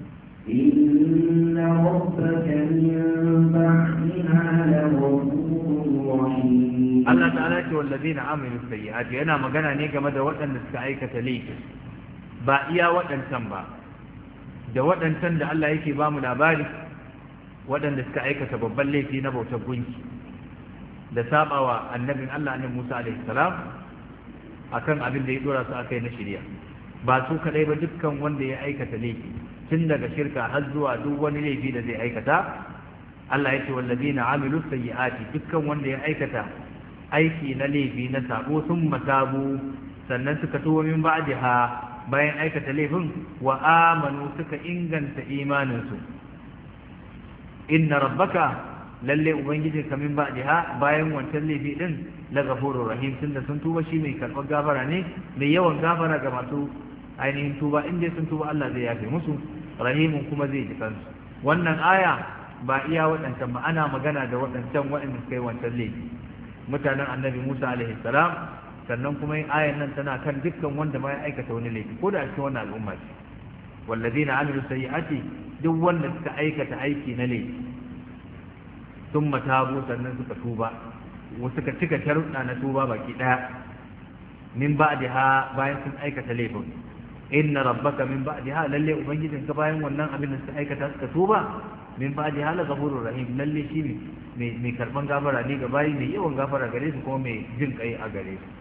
إن ربك من بعدها لغفور رحيم Allah ta'ala ya ce walladina amilu sayyi'ati yana magana ne game da waɗanda suka aikata laifi ba iya waɗancan ba da waɗancan da Allah yake ba mu labari waɗanda suka aikata babban laifi na bautar gunki da sabawa annabin Allah annabi Musa alaihi salam akan abin da ya dora su akai na shari'a ba su kadai ba dukkan wanda ya aikata laifi tun daga shirka har zuwa duk wani laifi da zai aikata Allah ya ce wallazina amilu sayyi'ati dukkan wanda ya aikata aiki na laifi na sabo sun matabu sannan suka tuwo min ba'daha bayan aikata laifin wa amanu suka inganta imaninsu inna rabbaka lalle ubangiji kamin ba'daha bayan wancan laifi din la ghafurur rahim tunda sun tuba shi mai karɓar gafara ne mai yawan gafara ga masu ainihin tuba inda sun tuba Allah zai yafe musu rahimun kuma zai ji kansu wannan aya ba iya waɗancan ba ana magana da waɗancan waɗanda suka yi wancan laifi mutanen annabi Musa alaihi salam sannan kuma yin ayan nan tana kan dukkan wanda ma ya aikata wani laifi ko da a cikin wannan al'umma ce wallazina amilu sayyi'ati duk wanda suka aikata aiki na laifi sun matabu sannan suka tuba suka cika sharuɗa na tuba baki ɗaya min ba'daha bayan sun aikata laifin inna rabbaka min ba'daha lalle ubangijinka bayan wannan abin da suka aikata suka tuba min ba'daha la ghafurur rahim lalle shi ne mai karban gafara ne ga bayi mai yawan gafara gare su kuma mai jin kai a gare su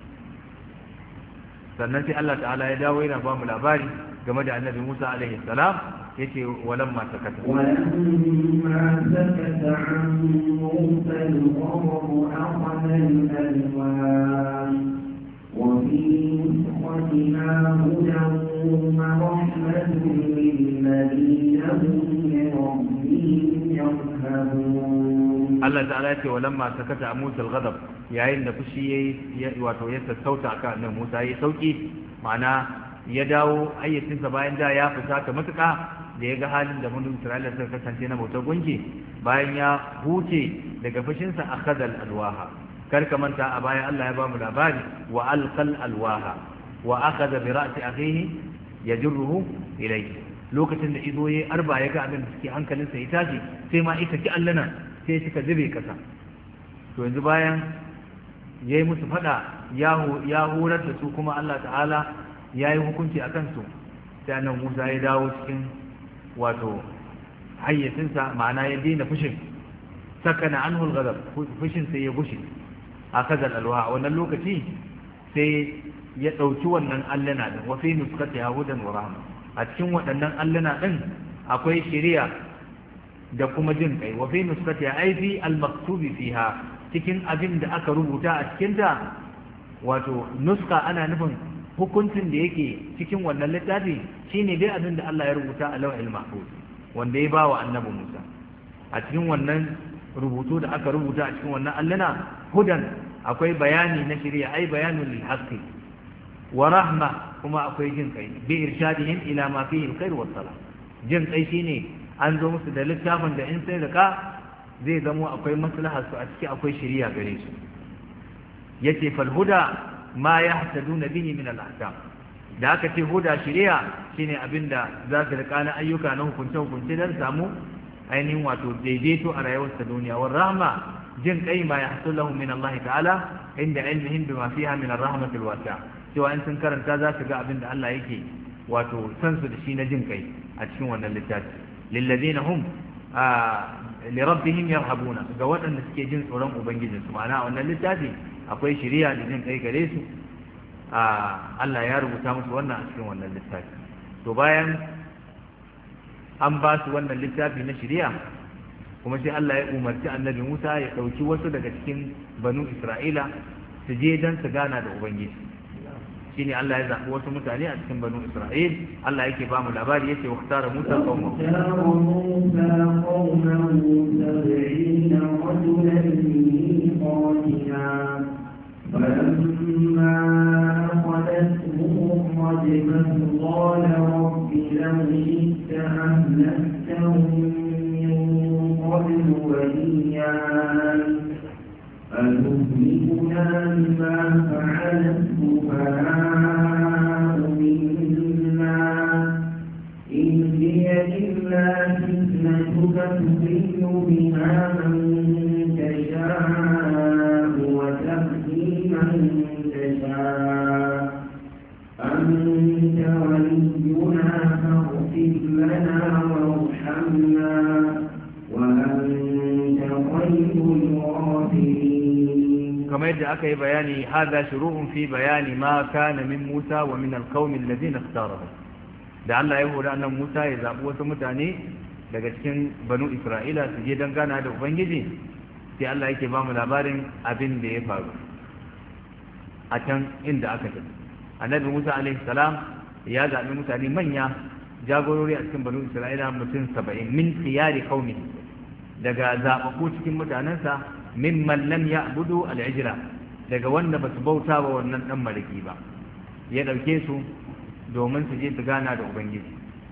sannan sai Allah ta'ala ya dawo yana ba mu labari game da annabi Musa alaihi salam yace walamma sakata ولما سكت عن موسى الغضب أخذ الألوان وفي نسختها هدى ورحمة للذين هم لربهم يرهبون Allah ta'ala ce walamma sakata Musa al-ghadab yayin da fushi yayi wato ya sassauta akan annabi Musa yayi sauki ma'ana ya dawo ayyacinsa bayan da ya fita ta matuƙa da ya ga halin da mun Isra'ila suka kasance na bautar gunki bayan ya huce daga fushinsa akhadha al-alwaha kar ka manta a baya Allah ya ba mu labari wa alqal alwaha wa akhadha bi ra'si akhihi yajruhu ilayhi lokacin da izo yayi arba ya ga abin da suke hankalinsa ya tashi sai ma ita ki allana sai suka zube kasa to yanzu bayan yayi musu fada ya ya horar da su kuma Allah ta'ala yayi hukunci akan su sai annabi Musa ya dawo cikin wato hayyacinsa ma'ana ya daina fushin sakana anhu al-ghadab fushin sai ya gushe akaza al-alwa a wannan lokaci sai ya dauki wannan allana din wa fi nuskati hudan wa rahma a cikin waɗannan allana din akwai shari'a da kuma jin kai wa fi nuskati ai fi al-maktubi fiha cikin abin da aka rubuta a cikin ta wato nuska ana nufin hukuncin da yake cikin wannan littafi shine dai abin da Allah ya rubuta a lawhil mahfuz wanda ya bawa annabi Musa a cikin wannan rubutu da aka rubuta a cikin wannan allana hudan akwai bayani na shari'a ai bayanul lil haqqi wa rahma kuma akwai jin kai bi irshadihim ila ma fihi alkhair was salah jin kai shine an zo musu da littafin da in sai rika zai zamo akwai maslahar su a ciki akwai shari'a gare su yace fal huda ma yahtaduna bihi min al-ahkam da aka ce huda shari'a shine abinda za su rika na ayyuka na hukunce hukunce dan samu ainihin wato daidaito a rayuwar ta duniya war rahma jin kai ma yahsul lahum min Allah ta'ala inda ilmihim bima fiha min ar-rahmati al-wasi'a cewa in sun karanta za su ga abinda Allah yake wato san su da shi na jin kai a cikin wannan littafi lilladheena hum li rabbihim yarhabuna ga waɗanda suke jin tsoron ubangijinsu ma'ana a wannan littafi akwai shari'a da jin kai gare su Allah ya rubuta musu wannan a cikin wannan littafi to bayan an ba su wannan littafi na shari'a kuma sai Allah ya umarci annabi Musa ya ɗauki wasu daga cikin banu Isra'ila su je don su gana da ubangiji shine Allah ya zaɓi wasu mutane a cikin banu Isra'il Allah yake ba mu labari yace waqtara Musa qaumahu فلما أخذتهم رجفة قال رب لو شئت أهلكتهم من قبل وإياي أتهلكنا بما فعل السفهاء منا إن هي إلا فتنتك تضل بها من تشاء وتهدي من تشاء أنت ولينا فاغفر لنا وارحمنا وأنت خير الغافرين. كما يدعى أكي بياني هذا شروع في بيان ما كان من موسى ومن القوم الذين اختارهم. da Allah ya hura annan Musa ya zaɓi wasu mutane daga cikin banu Isra'ila su je don gana da Ubangiji sai Allah yake ba mu labarin abin da ya faru a can inda aka tafi annabi Musa alaihi salam ya zaɓi mutane manya jagorori a cikin banu Isra'ila mutum saba'in min khiyari qaumi daga zaɓaɓɓu cikin mutanensa mimman lam ya'budu al-ijra daga wanda ba su bauta wa wannan dan mariki ba ya ɗauke su domin su je su gana da Ubangiji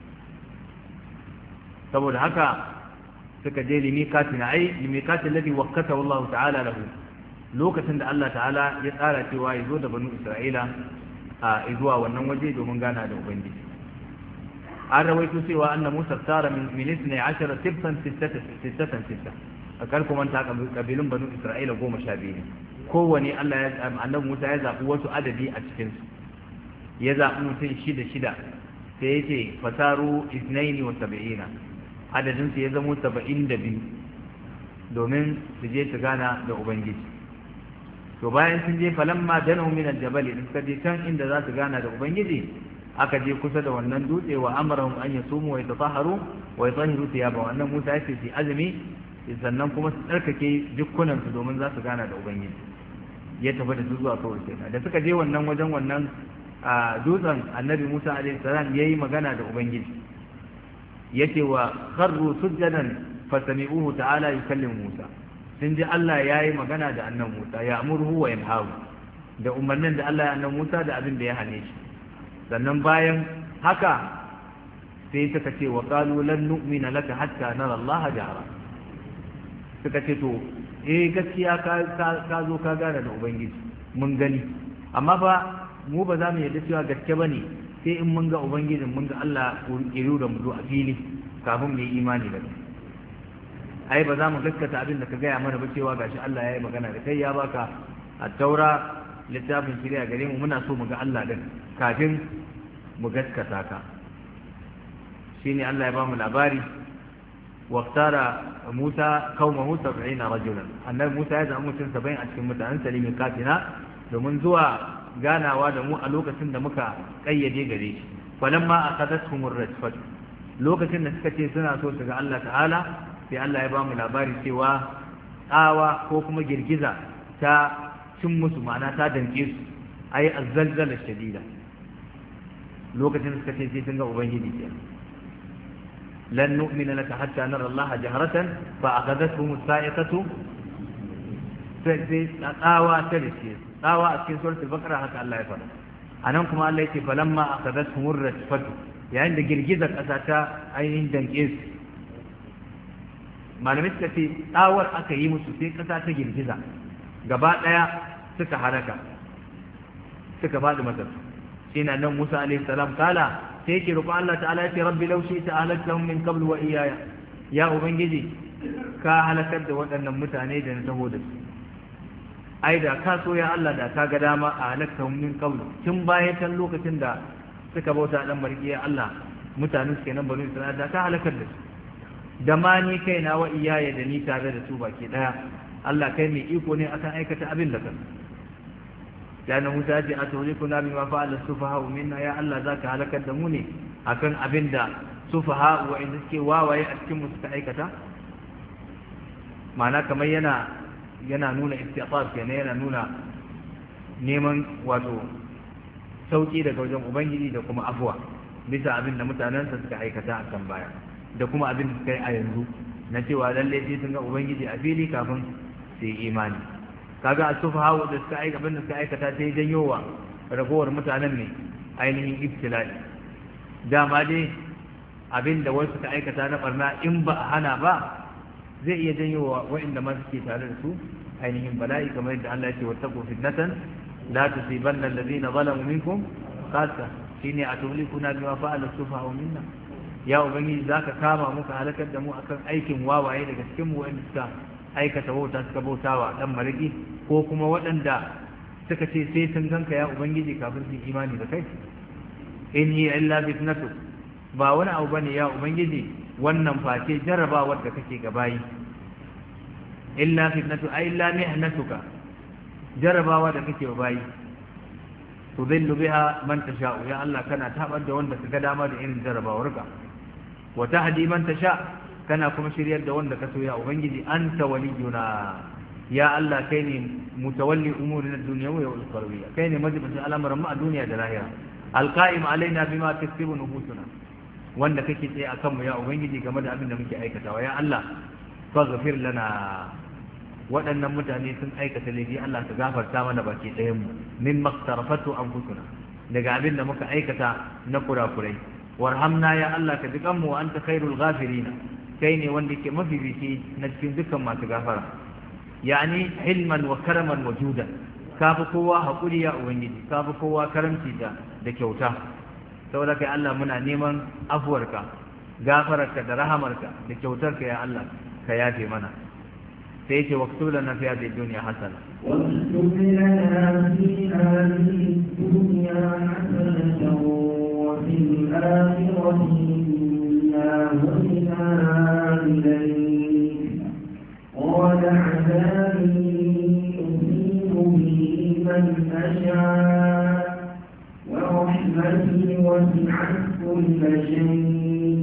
saboda haka suka je limikatin ai limikatin ladhi waqqata Allah ta'ala lahu lokacin da Allah ta'ala ya tsara cewa ya zo da banu Isra'ila a zuwa wannan waje domin gana da Ubangiji an rawaito cewa anna Musa tsara min isnai ashara tibsan sittatan sittatan sitta akal kuma ta kabilun banu Isra'ila goma sha biyu kowane Allah ya annabi Musa ya zabi wasu adadi a cikin su ya zaɓi mutum shida shida sai ya ce fasaru isnaini wa saba'ina adadinsu ya zamo saba'in da biyu domin su je su gana da ubangiji to bayan sun je falamma danau min aljabali in suka je can inda za su gana da ubangiji aka je kusa da wannan dutse wa amarahum an yasumu wa yatatahharu wa yutahhiru thiyaba wannan Musa ya ce su azumi sannan kuma su tsarkake jukkunan su domin za su gana da ubangiji ya tafi da su zuwa kawai da suka je wannan wajen wannan a dutsen annabi Musa alaihi salam yayi magana da ubangiji yace wa kharru sujadan fasami'uhu ta'ala yukallimu Musa sun ji Allah yayi magana da annabi Musa ya amurhu wa yanhahu da umarnin da Allah ya annabi Musa da abin da ya hane shi sannan bayan haka sai suka ce wa qalu lan nu'mina laka hatta nara Allah jahra suka ce to eh gaskiya ka ka zo ka gana da ubangiji mun gani amma fa mu ba za mu yarda cewa gaske ba ne sai in mun ga ubangijin mun ga Allah ƙiru da mu a fili kafin mu yi imani da kai ai ba za mu gaskata abin da ka gaya mana ba cewa gashi Allah ya yi magana da kai ya baka a taura littafin shirya gare mu muna so mu ga Allah din kafin mu gaskata ka shine Allah ya ba mu labari waqtara Musa qaumahu sab'ina rajulan annabi Musa ya zama mutum saba'in a cikin mutanen salimin kafina domin zuwa ganawa da mu a lokacin da muka kayyade gare shi falamma akadathum ar-rajfat lokacin da suka ce suna so su ga Allah ta'ala sai Allah ya ba mu labari cewa tsawa ko kuma girgiza ta cin musu ma'ana ta danke su ai azzalzala shadida lokacin da suka ce sai sun ga ubangiji ke lan nu'mina laka hatta nara Allah jahratan fa akadathum as-sa'iqatu sai tsawa ta dace tsawa a cikin suratul baqara haka Allah ya faɗa anan kuma Allah yake falamma akadathum ar-rajfatu yayin da girgizar ƙasa ta ainihin danke su malamai suka ce tsawar aka yi musu sai ƙasa ta girgiza gaba ɗaya suka haraka suka faɗi masa shi na nan Musa alaihi salam kala sai yake roƙo Allah ta'ala ya ce rabbi law shi'ta ahlaktahum min qabl wa iyaya ya ubangiji ka halakar da waɗannan mutane da na taho da su ai da ka so ya Allah da ka ga dama a halaktahum min qabl tun bayan can lokacin da suka bauta dan marki ya Allah mutanen suke nan banu Isra'ila da ka halakar da su da ma ni kaina wa iyaya da ni tare da su baki daya Allah kai mai iko ne akan aikata abin da ka yana Musa ce a tuhlikuna bima fa'ala sufaha minna ya Allah zaka halakar da mu ne akan abin da sufaha wa inda suke wawaye a cikin mu suka aikata ma'ana kamar yana yana nuna istiqaq kenan yana nuna neman wato sauki daga wajen ubangiji da kuma afwa bisa abin da mutanensa suka aikata a kan baya da kuma abin da suka yi a yanzu na cewa lalle sai sun ga ubangiji a fili kafin su yi imani kaga a sufa hawa da suka aika abin da suka aikata sai janyowa ragowar mutanen ne ainihin ibtila'i dama dai abin da wasu suka aikata na barna in ba a hana ba zai iya janyowa waɗanda ma suke tare da su ainihin bala'i kamar yadda Allah ya ce wattaqu fitnatan la tusibanna alladhina zalamu minkum khassa shine atuhlikuna bima fa'ala sufaha'u minna ya ubangiji zaka kama muka halakar da mu akan aikin wawaye daga cikin mu wanda suka aikata bauta suka bautawa dan mariki ko kuma waɗanda suka ce sai sun ganka ya ubangiji kafin su imani da kai in hi illa fitnatu ba wani abu bane ya ubangiji wannan face jarrabawar da kake gabayi illa fitnatu ay illa mihnatuka jarrabawa da kake bayi tudillu biha man tasha'u ya Allah kana tabar da wanda kaga dama da irin jarrabawarka wa tahdi man tasha kana kuma shiryar da wanda ka so ya ubangiji anta waliyuna ya Allah kai ne mutawalli umuri na duniya wa al-ukhrawiyya kai ne majibin al'amuran mu a duniya da lahira alqa'im alaina bima taksubu nufusuna wanda kake tsaye akan mu ya ubangiji game da abin da muke aikatawa ya Allah faghfir lana waɗannan mutane sun aikata laifi Allah ka gafarta mana baki ɗayan mu min maktarafatu anfusuna daga abin da muka aikata na kurakurai warhamna ya Allah ka dukan mu anta khairul ghafirina kai ne wanda ke mafifici na cikin dukkan masu gafara yani hilman wa karaman wa judan ka fi kowa haƙuri ya ubangiji ka fi kowa karamci da da kyauta saboda kai Allah muna neman afuwarka gafararka da rahamarka da kyautarka ya Allah ka yafe mana sai yake waktub lana fi hadhihi dunya hasana واكتب لنا في هذه الدنيا حسنة وفي الآخرة إنا هدنا إليك قال عذابي أصيب به من أشاء ورحمتي وسعت كل شيء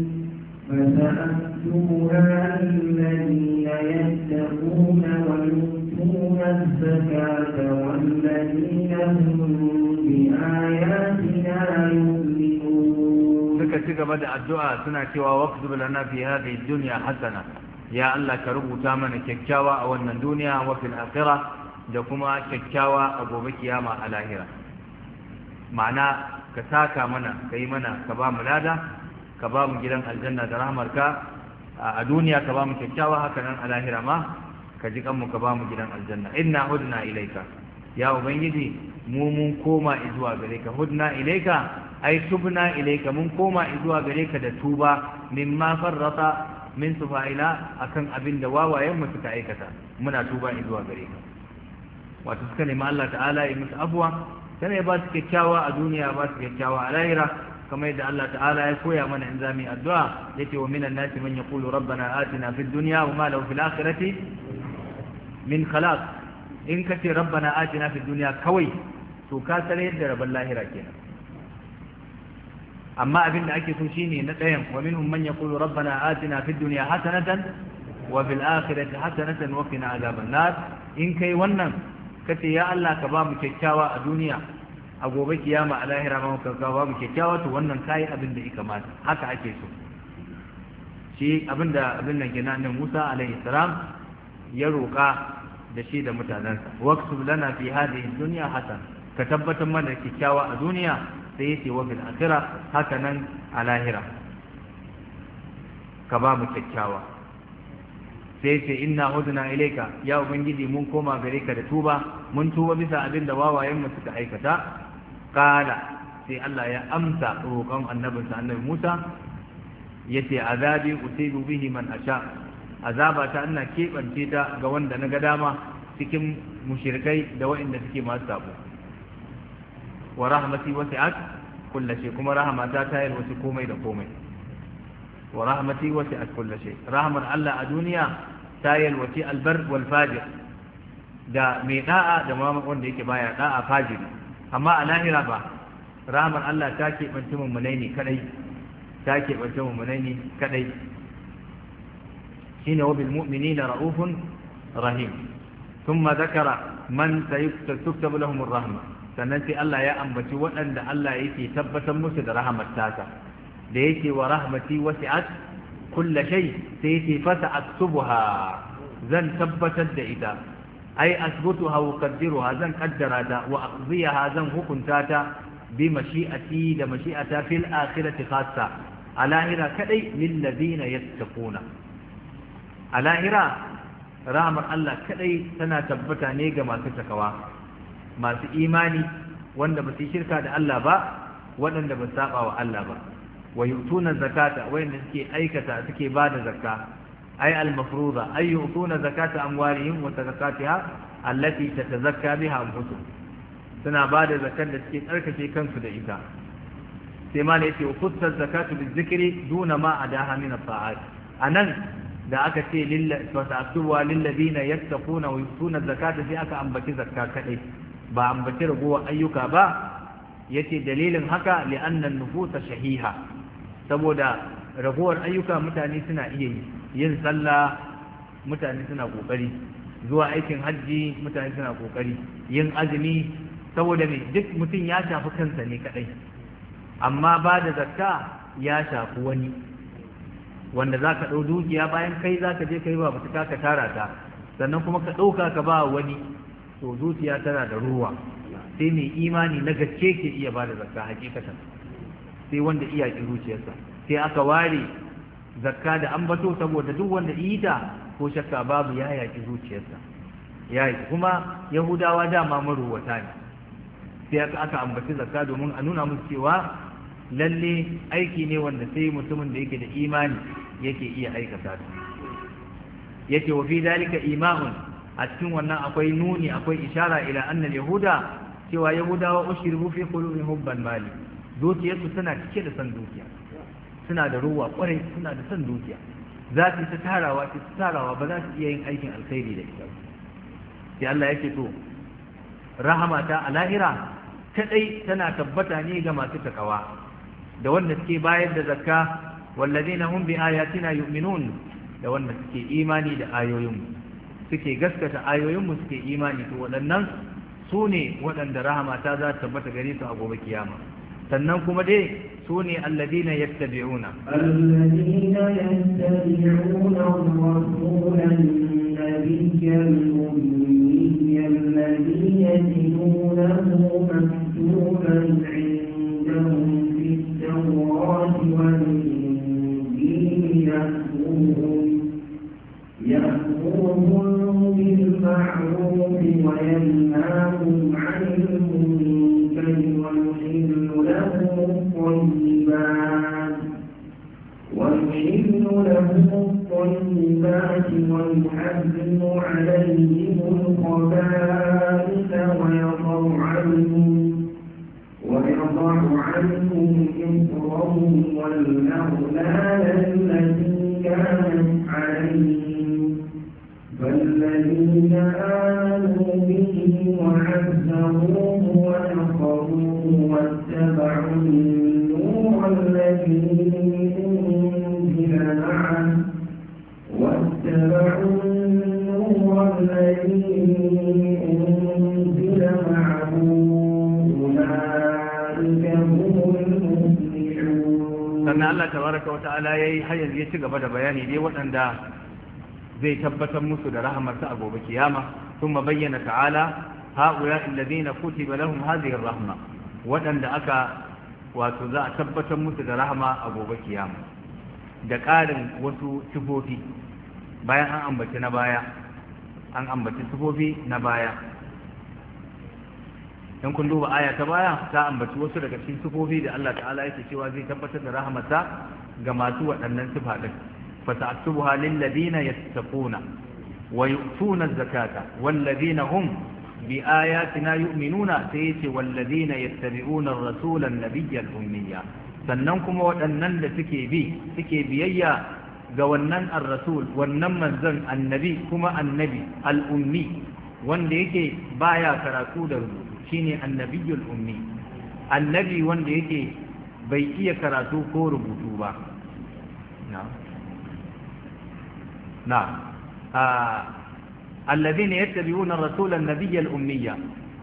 فسأكتبها للذين يتقون ويؤتون الزكاة والذين هم بآياتنا يؤمنون. فكتب بدأ الدعاء سنة واكتب لنا في هذه الدنيا حسنة يا الله كربو تامن ككاوى أو من الدنيا وفي الآخرة دكما ككاوى أبو بكي ما الآخرة معناه كساكا منا كيمنا كبام لادا ka ba mu gidan aljanna da rahmarka a duniya ka ba mu kyakkyawa haka nan a lahira ma ka ji kanmu ka ba mu gidan aljanna inna hudna ilaika ya ubangiji mu mun koma zuwa gare ka hudna ilaika ai tubna ilaika mun koma zuwa gare ka da tuba mimma farrata min sufaila akan abin da wawayen mu suka aikata muna tuba zuwa gare ka wato suka nemi Allah ta'ala ya musu afwa sai ya ba su kyakkyawa a duniya ba su kyakkyawa a lahira kamar yadda Allah ta'ala ya koya mana in zamu addu'a yace wa minan nasi man yaqulu rabbana atina fid dunya wa ma lahu fil akhirati min khalaq in kace rabbana atina fid dunya kawai to ka sare yadda rabban lahira kenan amma abin da ake so shine na dayan wa minhum man yaqulu rabbana atina fid dunya hasanatan wa fil akhirati hasanatan wa qina adhaban nar in kai wannan kace ya Allah ka ba mu kyakkyawa a duniya a gobe kiyama a lahira ma muka ga babu kyakkyawa to wannan kai abin da ya kamata haka ake so shi abin da abin nan kenan nan Musa alaihi salam ya roka da shi da mutanansa waqtub lana fi hadhihi dunya hasan ka tabbatar mana da kyakkyawa a duniya sai yace wa bil akhirah haka nan a lahira ka ba mu kyakkyawa sai yace inna hudna ilayka ya ubangiji mun koma gare ka da tuba mun tuba bisa abin da wawayen mu suka aikata qala sai Allah ya amsa roƙon annabinsa annabi Musa yace azabi usibu bihi man asha azaba ta ina keɓance ta ga wanda na ga dama cikin mushrikai da waɗanda suke masu sabo wa rahmati wasi'at kullu shay kuma rahmata ta yi wasu komai da komai wa rahmati wasi'at kullu shay rahmar Allah a duniya ta yi wasi albar wal fajir da mai da'a da ma wanda yake baya da'a fajiri amma a lahira ba rahmar Allah ta keɓance mummunai ne kadai ta keɓance mummunai ne kadai shine wa bil mu'minina ra'ufun rahim thumma dhakara man sayuktabu lahum ar-rahma sannan sai Allah ya ambaci waɗanda Allah yake tabbatar musu da rahmat tasa da yake wa rahmati wasi'at kull shay sai yake fasa aktubuha zan tabbatar da ita ai asbutuha wa qaddiruha zan qaddara ta wa aqdiyaha zan hukunta ta bi mashi'ati da mashi'ata fil akhirati khassa alahira kadai lil ladina yattaquna alahira rahmar Allah kadai tana tabbata ne ga masu takawa masu imani wanda ba su shirka da Allah ba waɗanda ba saba wa Allah ba wa yutuna zakata wanda suke aikata suke bada zakka ay al mafruḍa ay yutuna zakata amwalihim wa zakatiha allati tatazakka biha anfusuhum suna bada zakar da suke tsarkake kansu da ita sai ma ne yace ukhutta zakatu bizikri duna ma adaha min at-ta'at anan da aka ce lillahi wa ta'tuwa lil ladina yattaquna wa yutuna zakata sai aka ambaci zakka kadai ba ambaci ragowar ayyuka ba yace dalilin haka li'anna an-nufusa shahiha saboda ragowar ayyuka mutane suna iya yi yin sallah mutane suna kokari zuwa aikin hajji mutane suna kokari yin azumi saboda me duk mutum ya shafi kansa ne kadai amma ba da zakka ya shafi wani wanda za ka ɗau dukiya bayan kai za ka je kai ba mutu ka tara ta sannan kuma ka ɗauka ka ba wani to zuciya tana da ruwa sai mai imani na gaske ke iya ba da zakka hakikatan sai wanda iya ki zuciyarsa sai aka ware zakka da ambato saboda duk wanda yi ta ko shakka babu ya yaki zuciyarsa ya yi kuma yahudawa dama maruwata ne sai aka aka ambaci zakka domin a nuna musu cewa lalle aiki ne wanda sai mutumin da yake da imani yake iya aikata ta yake wa fi dalika ima'un a cikin wannan akwai nuni akwai ishara ila anna yahuda cewa yahudawa ushribu fi qulubihim hubban mali zuciyarsu tana cike da san dukiya suna da ruwa kwarai suna da san dukiya za su ta tarawa su tarawa ba za su iya yin aikin alkhairi da ita sai Allah yake to rahamata a lahira kadai tana tabbata ne ga masu takawa da wanda suke bayar da zakka walladina hum bi ayatina yu'minun da wanda suke imani da ayoyinmu suke gaskata ayoyinmu suke imani to waɗannan su ne waɗanda rahamata za ta tabbata gare su a gobe kiyama sannan kuma dai su ne alladina yattabi'una alladina yattabi'una ar-rasula an-nabiyya al-ummiyya alladhi yajidunahu maktuban 'indahum fi at-tawrati wal-injili يأمرهم بالمعروف وينهاهم عن المنكر ويحل لهم الطيبات ويحل لهم الطيبات ويحرم عليهم الخبائث ويضع عنهم ويضع عنهم إصرهم والأغلال التي كانت عليهم فالذين آمنوا به وعزروه ونصروه واتبعوا النور الذي أنزل معه واتبعوا النور الذي أنزل معه أولئك هم المفلحون. أن الله تبارك وتعالى يحيي يتقى بدا بياني دي وأن zai tabbatar musu da rahamarsa a gobe kiyama kuma bayyana ta'ala haula alladhina kutiba lahum hadhihi ar-rahma wadanda aka wato za a tabbatar musu da rahama a gobe kiyama da ƙarin wasu sifofi bayan an ambaci na baya an ambaci sifofi na baya in kun duba aya ta baya ta ambaci wasu daga cikin sifofi da Allah ta'ala yake cewa zai tabbatar da rahamarsa ga masu waɗannan sifa din fa ta'tubuha lil ladina yattaquna wa yu'tuna az-zakata wal ladina hum bi ayatina yu'minuna sai yace wal ladina yattabi'una ar-rasula an-nabiyya al-ummiyya sannan kuma waɗannan da suke bi suke biyayya ga wannan ar-rasul wannan manzon annabi kuma annabi al-ummi wanda yake baya karatu da rubutu shine annabiyul ummi annabi wanda yake bai iya karatu ko rubutu ba na na alladhina yattabi'una ar-rasula an-nabiyya al-ummiyya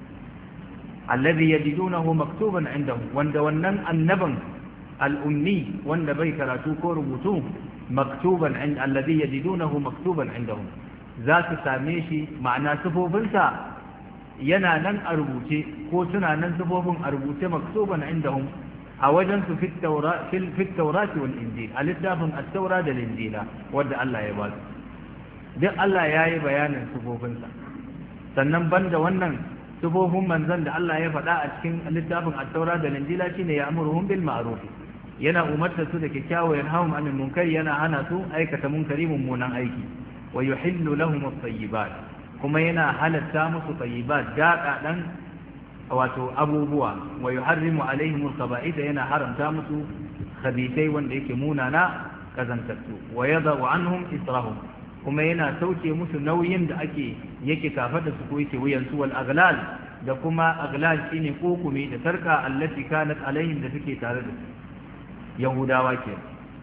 alladhi yajidunahu maktuban 'indahum wanda wannan annaban al-ummi wanda bai karatu ko rubutu maktuban 'inda alladhi yajidunahu maktuban 'indahum za su same shi ma'ana sifofinsa yana nan a rubuce ko suna nan sifofin a rubuce maktuban indahum a wajen su fit taurati wal injil a littafin at-taura da injila wanda Allah ya ba su duk Allah ya yi bayanin sifofinsa sannan banda wannan sifofin manzon da Allah ya faɗa a cikin littafin at-taura da injila shine ya amuruhum bil ma'ruf yana umarta su da kyakkyawa yanhahum anil munkari yana hana su aikata munkari mummunan aiki wa yuhillu lahum at-tayyibat kuma yana halatta musu tayyibat daɗa ɗan wato abubuwa wa yuharrimu alaihim al-khaba'ith yana haramta musu khabithai wanda yake munana kazantattu wa yadau anhum israhum kuma yana sauke musu nauyin da ake yake kafada su ko yake wuyan su wal aghlal da kuma aghlal shine kokumi da sarka allati kanat alaihim da suke tare da yahudawa ke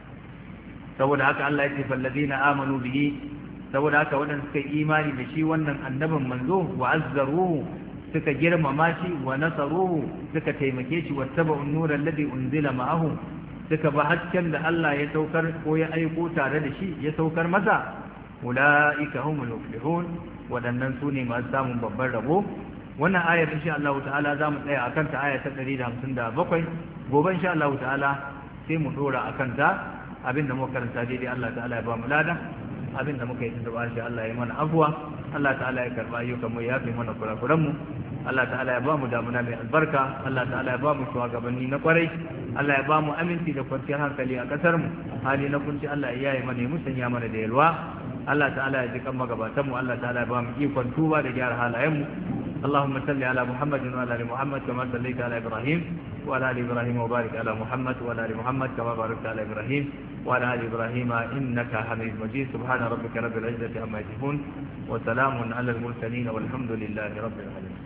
saboda haka Allah ya ce falladina amanu bihi saboda haka waɗanda suka yi imani da shi wannan annabin manzo wa azzaruhu suka girmama shi wa nasaruhu suka taimake shi wattaba'u an-nura alladhi unzila ma'ahu suka ba hasken da Allah ya saukar ko ya aiko tare da shi ya saukar masa ulaika humul muflihun waɗannan su ne masu samun babban rabo wannan ayar insha Allah ta'ala za mu tsaya akan ta aya ta ɗari da hamsin da bakwai gobe insha Allah ta'ala sai mu dora akan ta abinda muka karanta daidai Allah ta'ala ya ba mu lada abinda muka yi tuntuba shi Allah ya mana afuwa Allah ta'ala ya karba ayyukan mu ya fi mana kurakuran mu Allah ta'ala ya ba mu damuna mai albarka Allah ta'ala ya ba mu shugabanni na kwarai Allah ya ba mu aminci da kwanciyar hankali a kasar mu hali na kunci Allah ya yi mana mu sanya mana da yalwa Allah ta'ala ya ji kan magabatan mu Allah ta'ala ya ba mu ikon tuba da gyara halayen mu اللهم صل على محمد وعلى ال محمد كما صليت على ابراهيم وعلى ال ابراهيم وبارك على محمد وعلى ال محمد كما باركت على ابراهيم وعلى ال ابراهيم انك حميد مجيد سبحان ربك رب العزه عما يصفون وسلام على المرسلين والحمد لله رب العالمين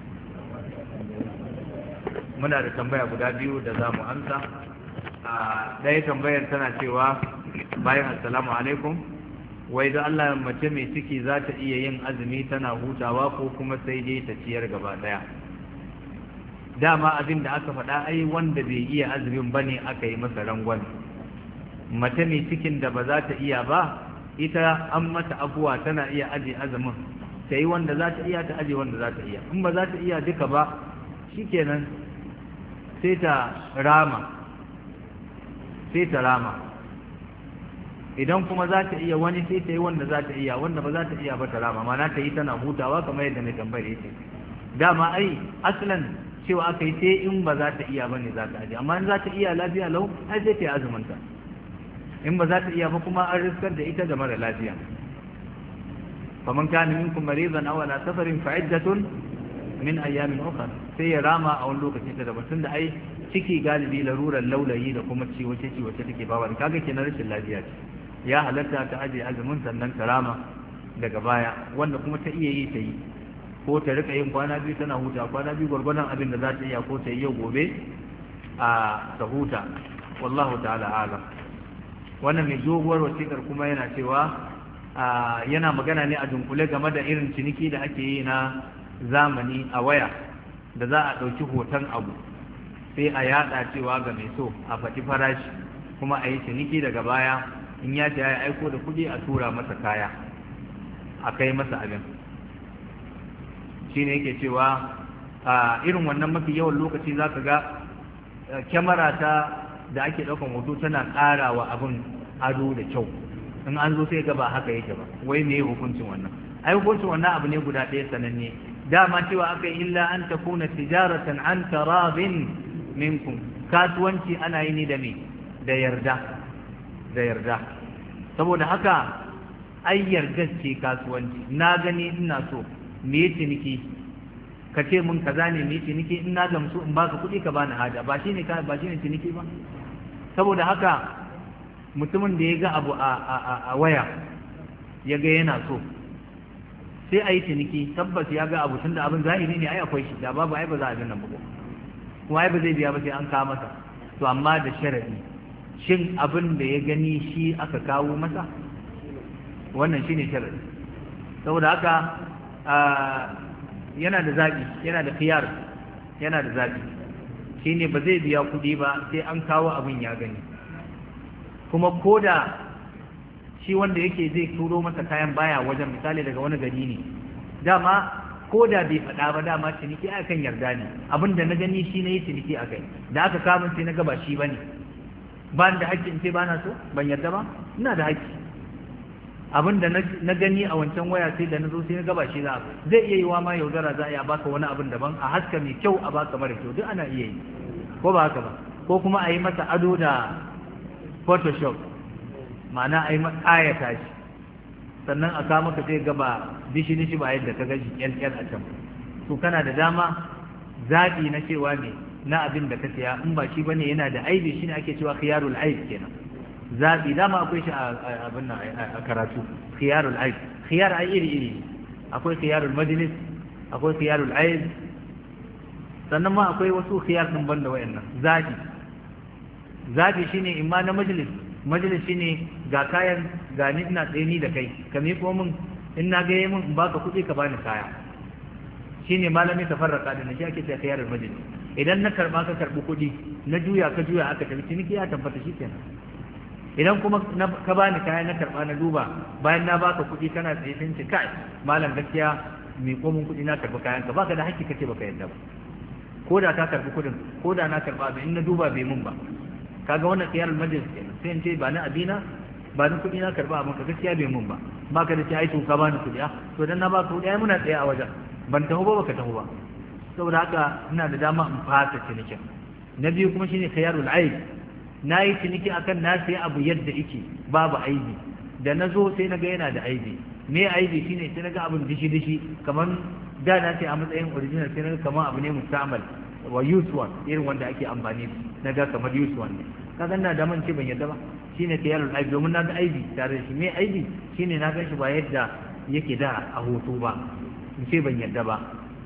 muna da tambaya guda biyu da za mu amsa a ɗaya tambayar tana cewa bayan assalamu alaikum wai da Allah mace mai ciki za ta iya yin azumi tana hutawa ko kuma sai dai ta ciyar gaba daya dama abin da aka faɗa ai wanda bai iya azumin bane aka yi masa rangwame mace mai cikin da ba za ta iya ba ita an mata abuwa tana iya aje azumin ta yi wanda za ta iya ta aje wanda za ta iya in ba za ta iya duka ba shikenan sai ta rama sai ta rama idan kuma za ta iya wani sai ta yi wanda za ta iya wanda ba za ta iya ba ta rama mana ta yi tana hutawa kamar yadda mai tambayar yake dama ai aslan cewa aka yi sai in ba za ta iya ba ne za ta aje amma in za ta iya lafiya lau ai sai ta yi azuminta in ba za ta iya ba kuma an riskar da ita da mara lafiya faman kana minkum maridan aw ala safarin fa iddatun min ayyamin ukhra sai ya rama a wani lokaci ta daban tunda ai ciki galibi larurar laulayi da kuma ciwace ciwace take bawa kaga kenan rashin lafiya ce ya halatta ta aje azumin sannan ta rama daga baya wanda kuma ta iya yi ta yi ko ta rika yin kwana biyu tana huta kwana biyu gwargwadon abin da za ta iya ko ta yi yau gobe a ta huta wallahu ta'ala alam wannan mai doguwar wasiƙar kuma yana cewa yana magana ne a dunkule game da irin ciniki da ake yi na zamani a waya da za a ɗauki hoton abu sai a yada cewa ga mai so a faɗi farashi kuma a yi ciniki daga baya in ya ce ya aiko da kuɗi a tura masa kaya a kai masa abin shine yake cewa a irin wannan mafi yawan lokaci zaka ga kyamara ta da ake ɗaukan hoto tana ƙara wa abin ado da kyau, in an zo sai ga ba haka yake ba. Wai me hukuncin wannan? Ai hukuncin wannan abu ne guda ɗaya sananne, dama cewa aka yi illa an takuna tijaratan an taradin minkum, kasuwanci ana yi ne da me da yarda da yarda saboda haka ai yarda ce kasuwanci. Na gani ina so me ciniki, ka ce mun kaza ne me ciniki, in na gamsu in baka kuɗi ka bani haja, ba shine ka ba shine ciniki ba. Saboda haka mutumin da ya ga abu a waya ya ga yana so sai a yi ciniki, tabbas ya ga abu tun da abin zahiri ne ai akwai shi, da babu ai ba za a ganin ba kuma ai ba zai biya ba sai an kawo masa. To amma da sharadi, shin abin da ya gani shi aka kawo masa, wannan shine sharadi. Saboda haka yana da zaɓi, yana da khiyar, yana da zaɓi, shine ba zai biya kuɗi ba sai an kawo abin ya gani. Kuma ko da shi wanda yake zai turo masa kayan baya wajen, misali daga wani gari ne, dama ko da bai faɗa ba dama ciniki a kan yarda ne, abin da na gani shi na yi ciniki a kai, da aka kamun sai na gaba shi ba ne, ba da haƙƙi in ce ba na so ban yarda ba, ina da haƙƙi. Abin da na gani a wancan waya sai da na zo sai na gaba shi za a zai iya yi wa ma yaudara za a iya baka wani abin daban, a haska mai kyau a baka mara kyau, duk ana iya yi, ko ba haka ba. Ko kuma a yi masa ado da photoshop, ma'ana a yi ƙayata shi, sannan a kawo maka sai gaba dishi dishi ba yadda ka gaji kyalkyal a can. To kana da dama zaɓi na cewa ne na abin da ka saya, in ba shi bane yana da aibi, shine ake cewa khiyarul aib kenan. Zaɓi dama akwai shi a abin nan a karatu, khiyarul aib. Khiyar ai iri iri, akwai khiyarul majlis, akwai khiyarul aib, sannan ma akwai wasu khiyar din banda wayannan. Zaɓi zaɓi shine imma na majlis, majlis shine ga kayan ga ni ina tsaye ni da kai, ka miƙo min, in na ga min in baka kuɗi ka bani kaya, shine malami tafarraka da shi ake cewa khiyarul majlis. Idan na karba ka karbi kuɗi, na juya ka juya aka tafi ciniki ya tabbata shikenan. Idan kuma ka bani kaya na karba na duba, bayan na baka kuɗi kana tsaye sun ce kai malam gaskiya miƙo min kuɗi na karbi kayan ka, baka da haƙƙi kace baka yarda ba, ko da ka karbi kuɗin, ko da na karba in na duba bai mun ba, kaga wannan khiyarul majlis kenan. Sai in ce ba na abina, ba ni kuɗi na karba abin ka gaskiya bai mun ba, baka da ce ai to ka bani kuɗi, a to dan na baka kuɗi ai muna tsaye a wajen, ban taho ba baka taho ba, saboda haka ina da dama in fasa cinikin. Na biyu kuma shine khiyarul aib, na yi ciniki akan na sai abu yadda yake babu aibi, da na zo sai na ga yana da aibi. Me aibi shine sai na ga abin dishi dishi, kamar da na ce a matsayin original sai na ga kamar abu ne mustamal wa used one, irin wanda ake amfani na ga kamar used one ne, kaga ina da man ce ban yadda ba, shine khiyarul aib, domin na ga aibi tare da shi. Me aibi shine na gan shi ba yadda yake da a hoto ba, in ce ban yadda ba,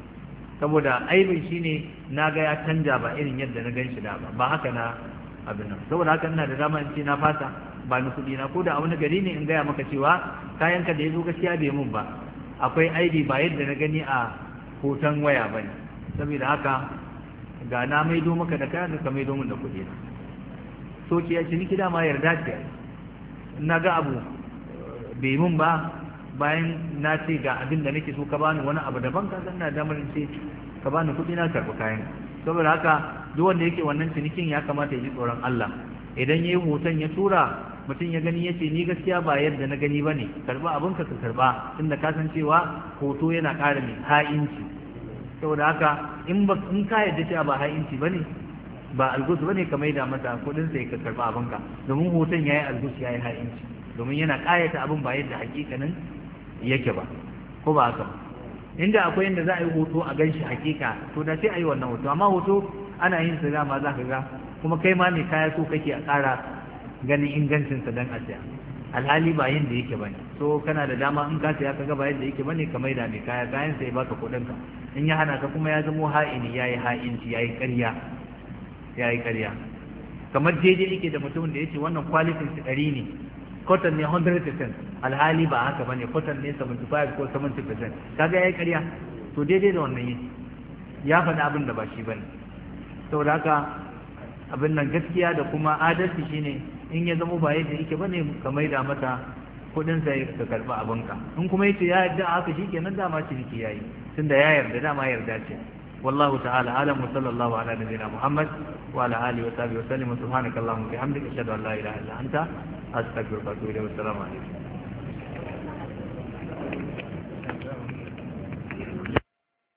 saboda aibin shine na ga ya canja ba irin yadda na gan shi da ba, ba haka na abin nan. Saboda haka ina da dama in ce na fasa, ba ni kuɗi na, ko da a wani gari ne in gaya maka cewa kayanka da ya zo gaskiya bai mun ba, akwai aibi ba yadda na gani a hoton waya ba ne, saboda haka ga na maido maka da kayan ka maido min da kuɗi na. So ki ya ciniki dama yarda ce, na ga abu bai mun ba, bayan na ce ga abin da nake so ka bani wani abu daban, ka san na damar ce ka bani kuɗi na karɓi kayan. Saboda haka duk wanda yake wannan cinikin ya kamata ya ji tsoron Allah. Idan yayi hoton ya tura, mutum ya gani yace ni gaskiya ba yadda na gani bane, karba abin ka ka karba, tunda ka san cewa hoto yana ƙara mai ha'inci. Saboda haka in ba in ka yadda cewa ba ha'inci bane, ba algus bane ka maida masa kuɗin sai ka karba abin ka, domin hoton yayi algus yayi ha'inci, domin yana ƙayata abin ba yadda hakikanin yake ba, ko ba haka ba. Inda akwai yadda za a yi hoto a ganshi hakika, to da sai a yi wannan hoto, amma hoto ana yin sa dama za ka ga, kuma kai ma ne kaya so kake a ƙara ganin ingancinsa don a siya, alhali ba yin da yake bane. So kana da dama in ka siya ka ga ba yadda yake bane ka maida mai kaya kayan sai baka kuɗin ka, in ya hana ka kuma ya zamo ha'ini, yayi ha'inci, yayi ƙarya, yayi ƙarya. Kamar daidai yake da mutumin da yace wannan quality ɗari ne, cotton ne one hundred percent, alhali ba haka bane, cotton ne seventy-five ko seventy percent, kaga yayi ƙarya. To daidai da wannan yake, ya faɗi abin da ba shi bane. Saboda haka abin nan gaskiya da kuma adalci shine in ya zama ba yadda yake bane ka maida mata kudin sai ka karba abinka, in kuma yace ya yadda haka shikenan dama ciniki yayi. tunda ya yarda dama yarda ce wallahu ta'ala alam wa sallallahu ala nabiyyina muhammad wa ala alihi wa sahbihi wa sallam subhanakallahumma wa bihamdika ashhadu an la ilaha illa anta astaghfiruka wa atubu ilayk. Assalamu alaikum.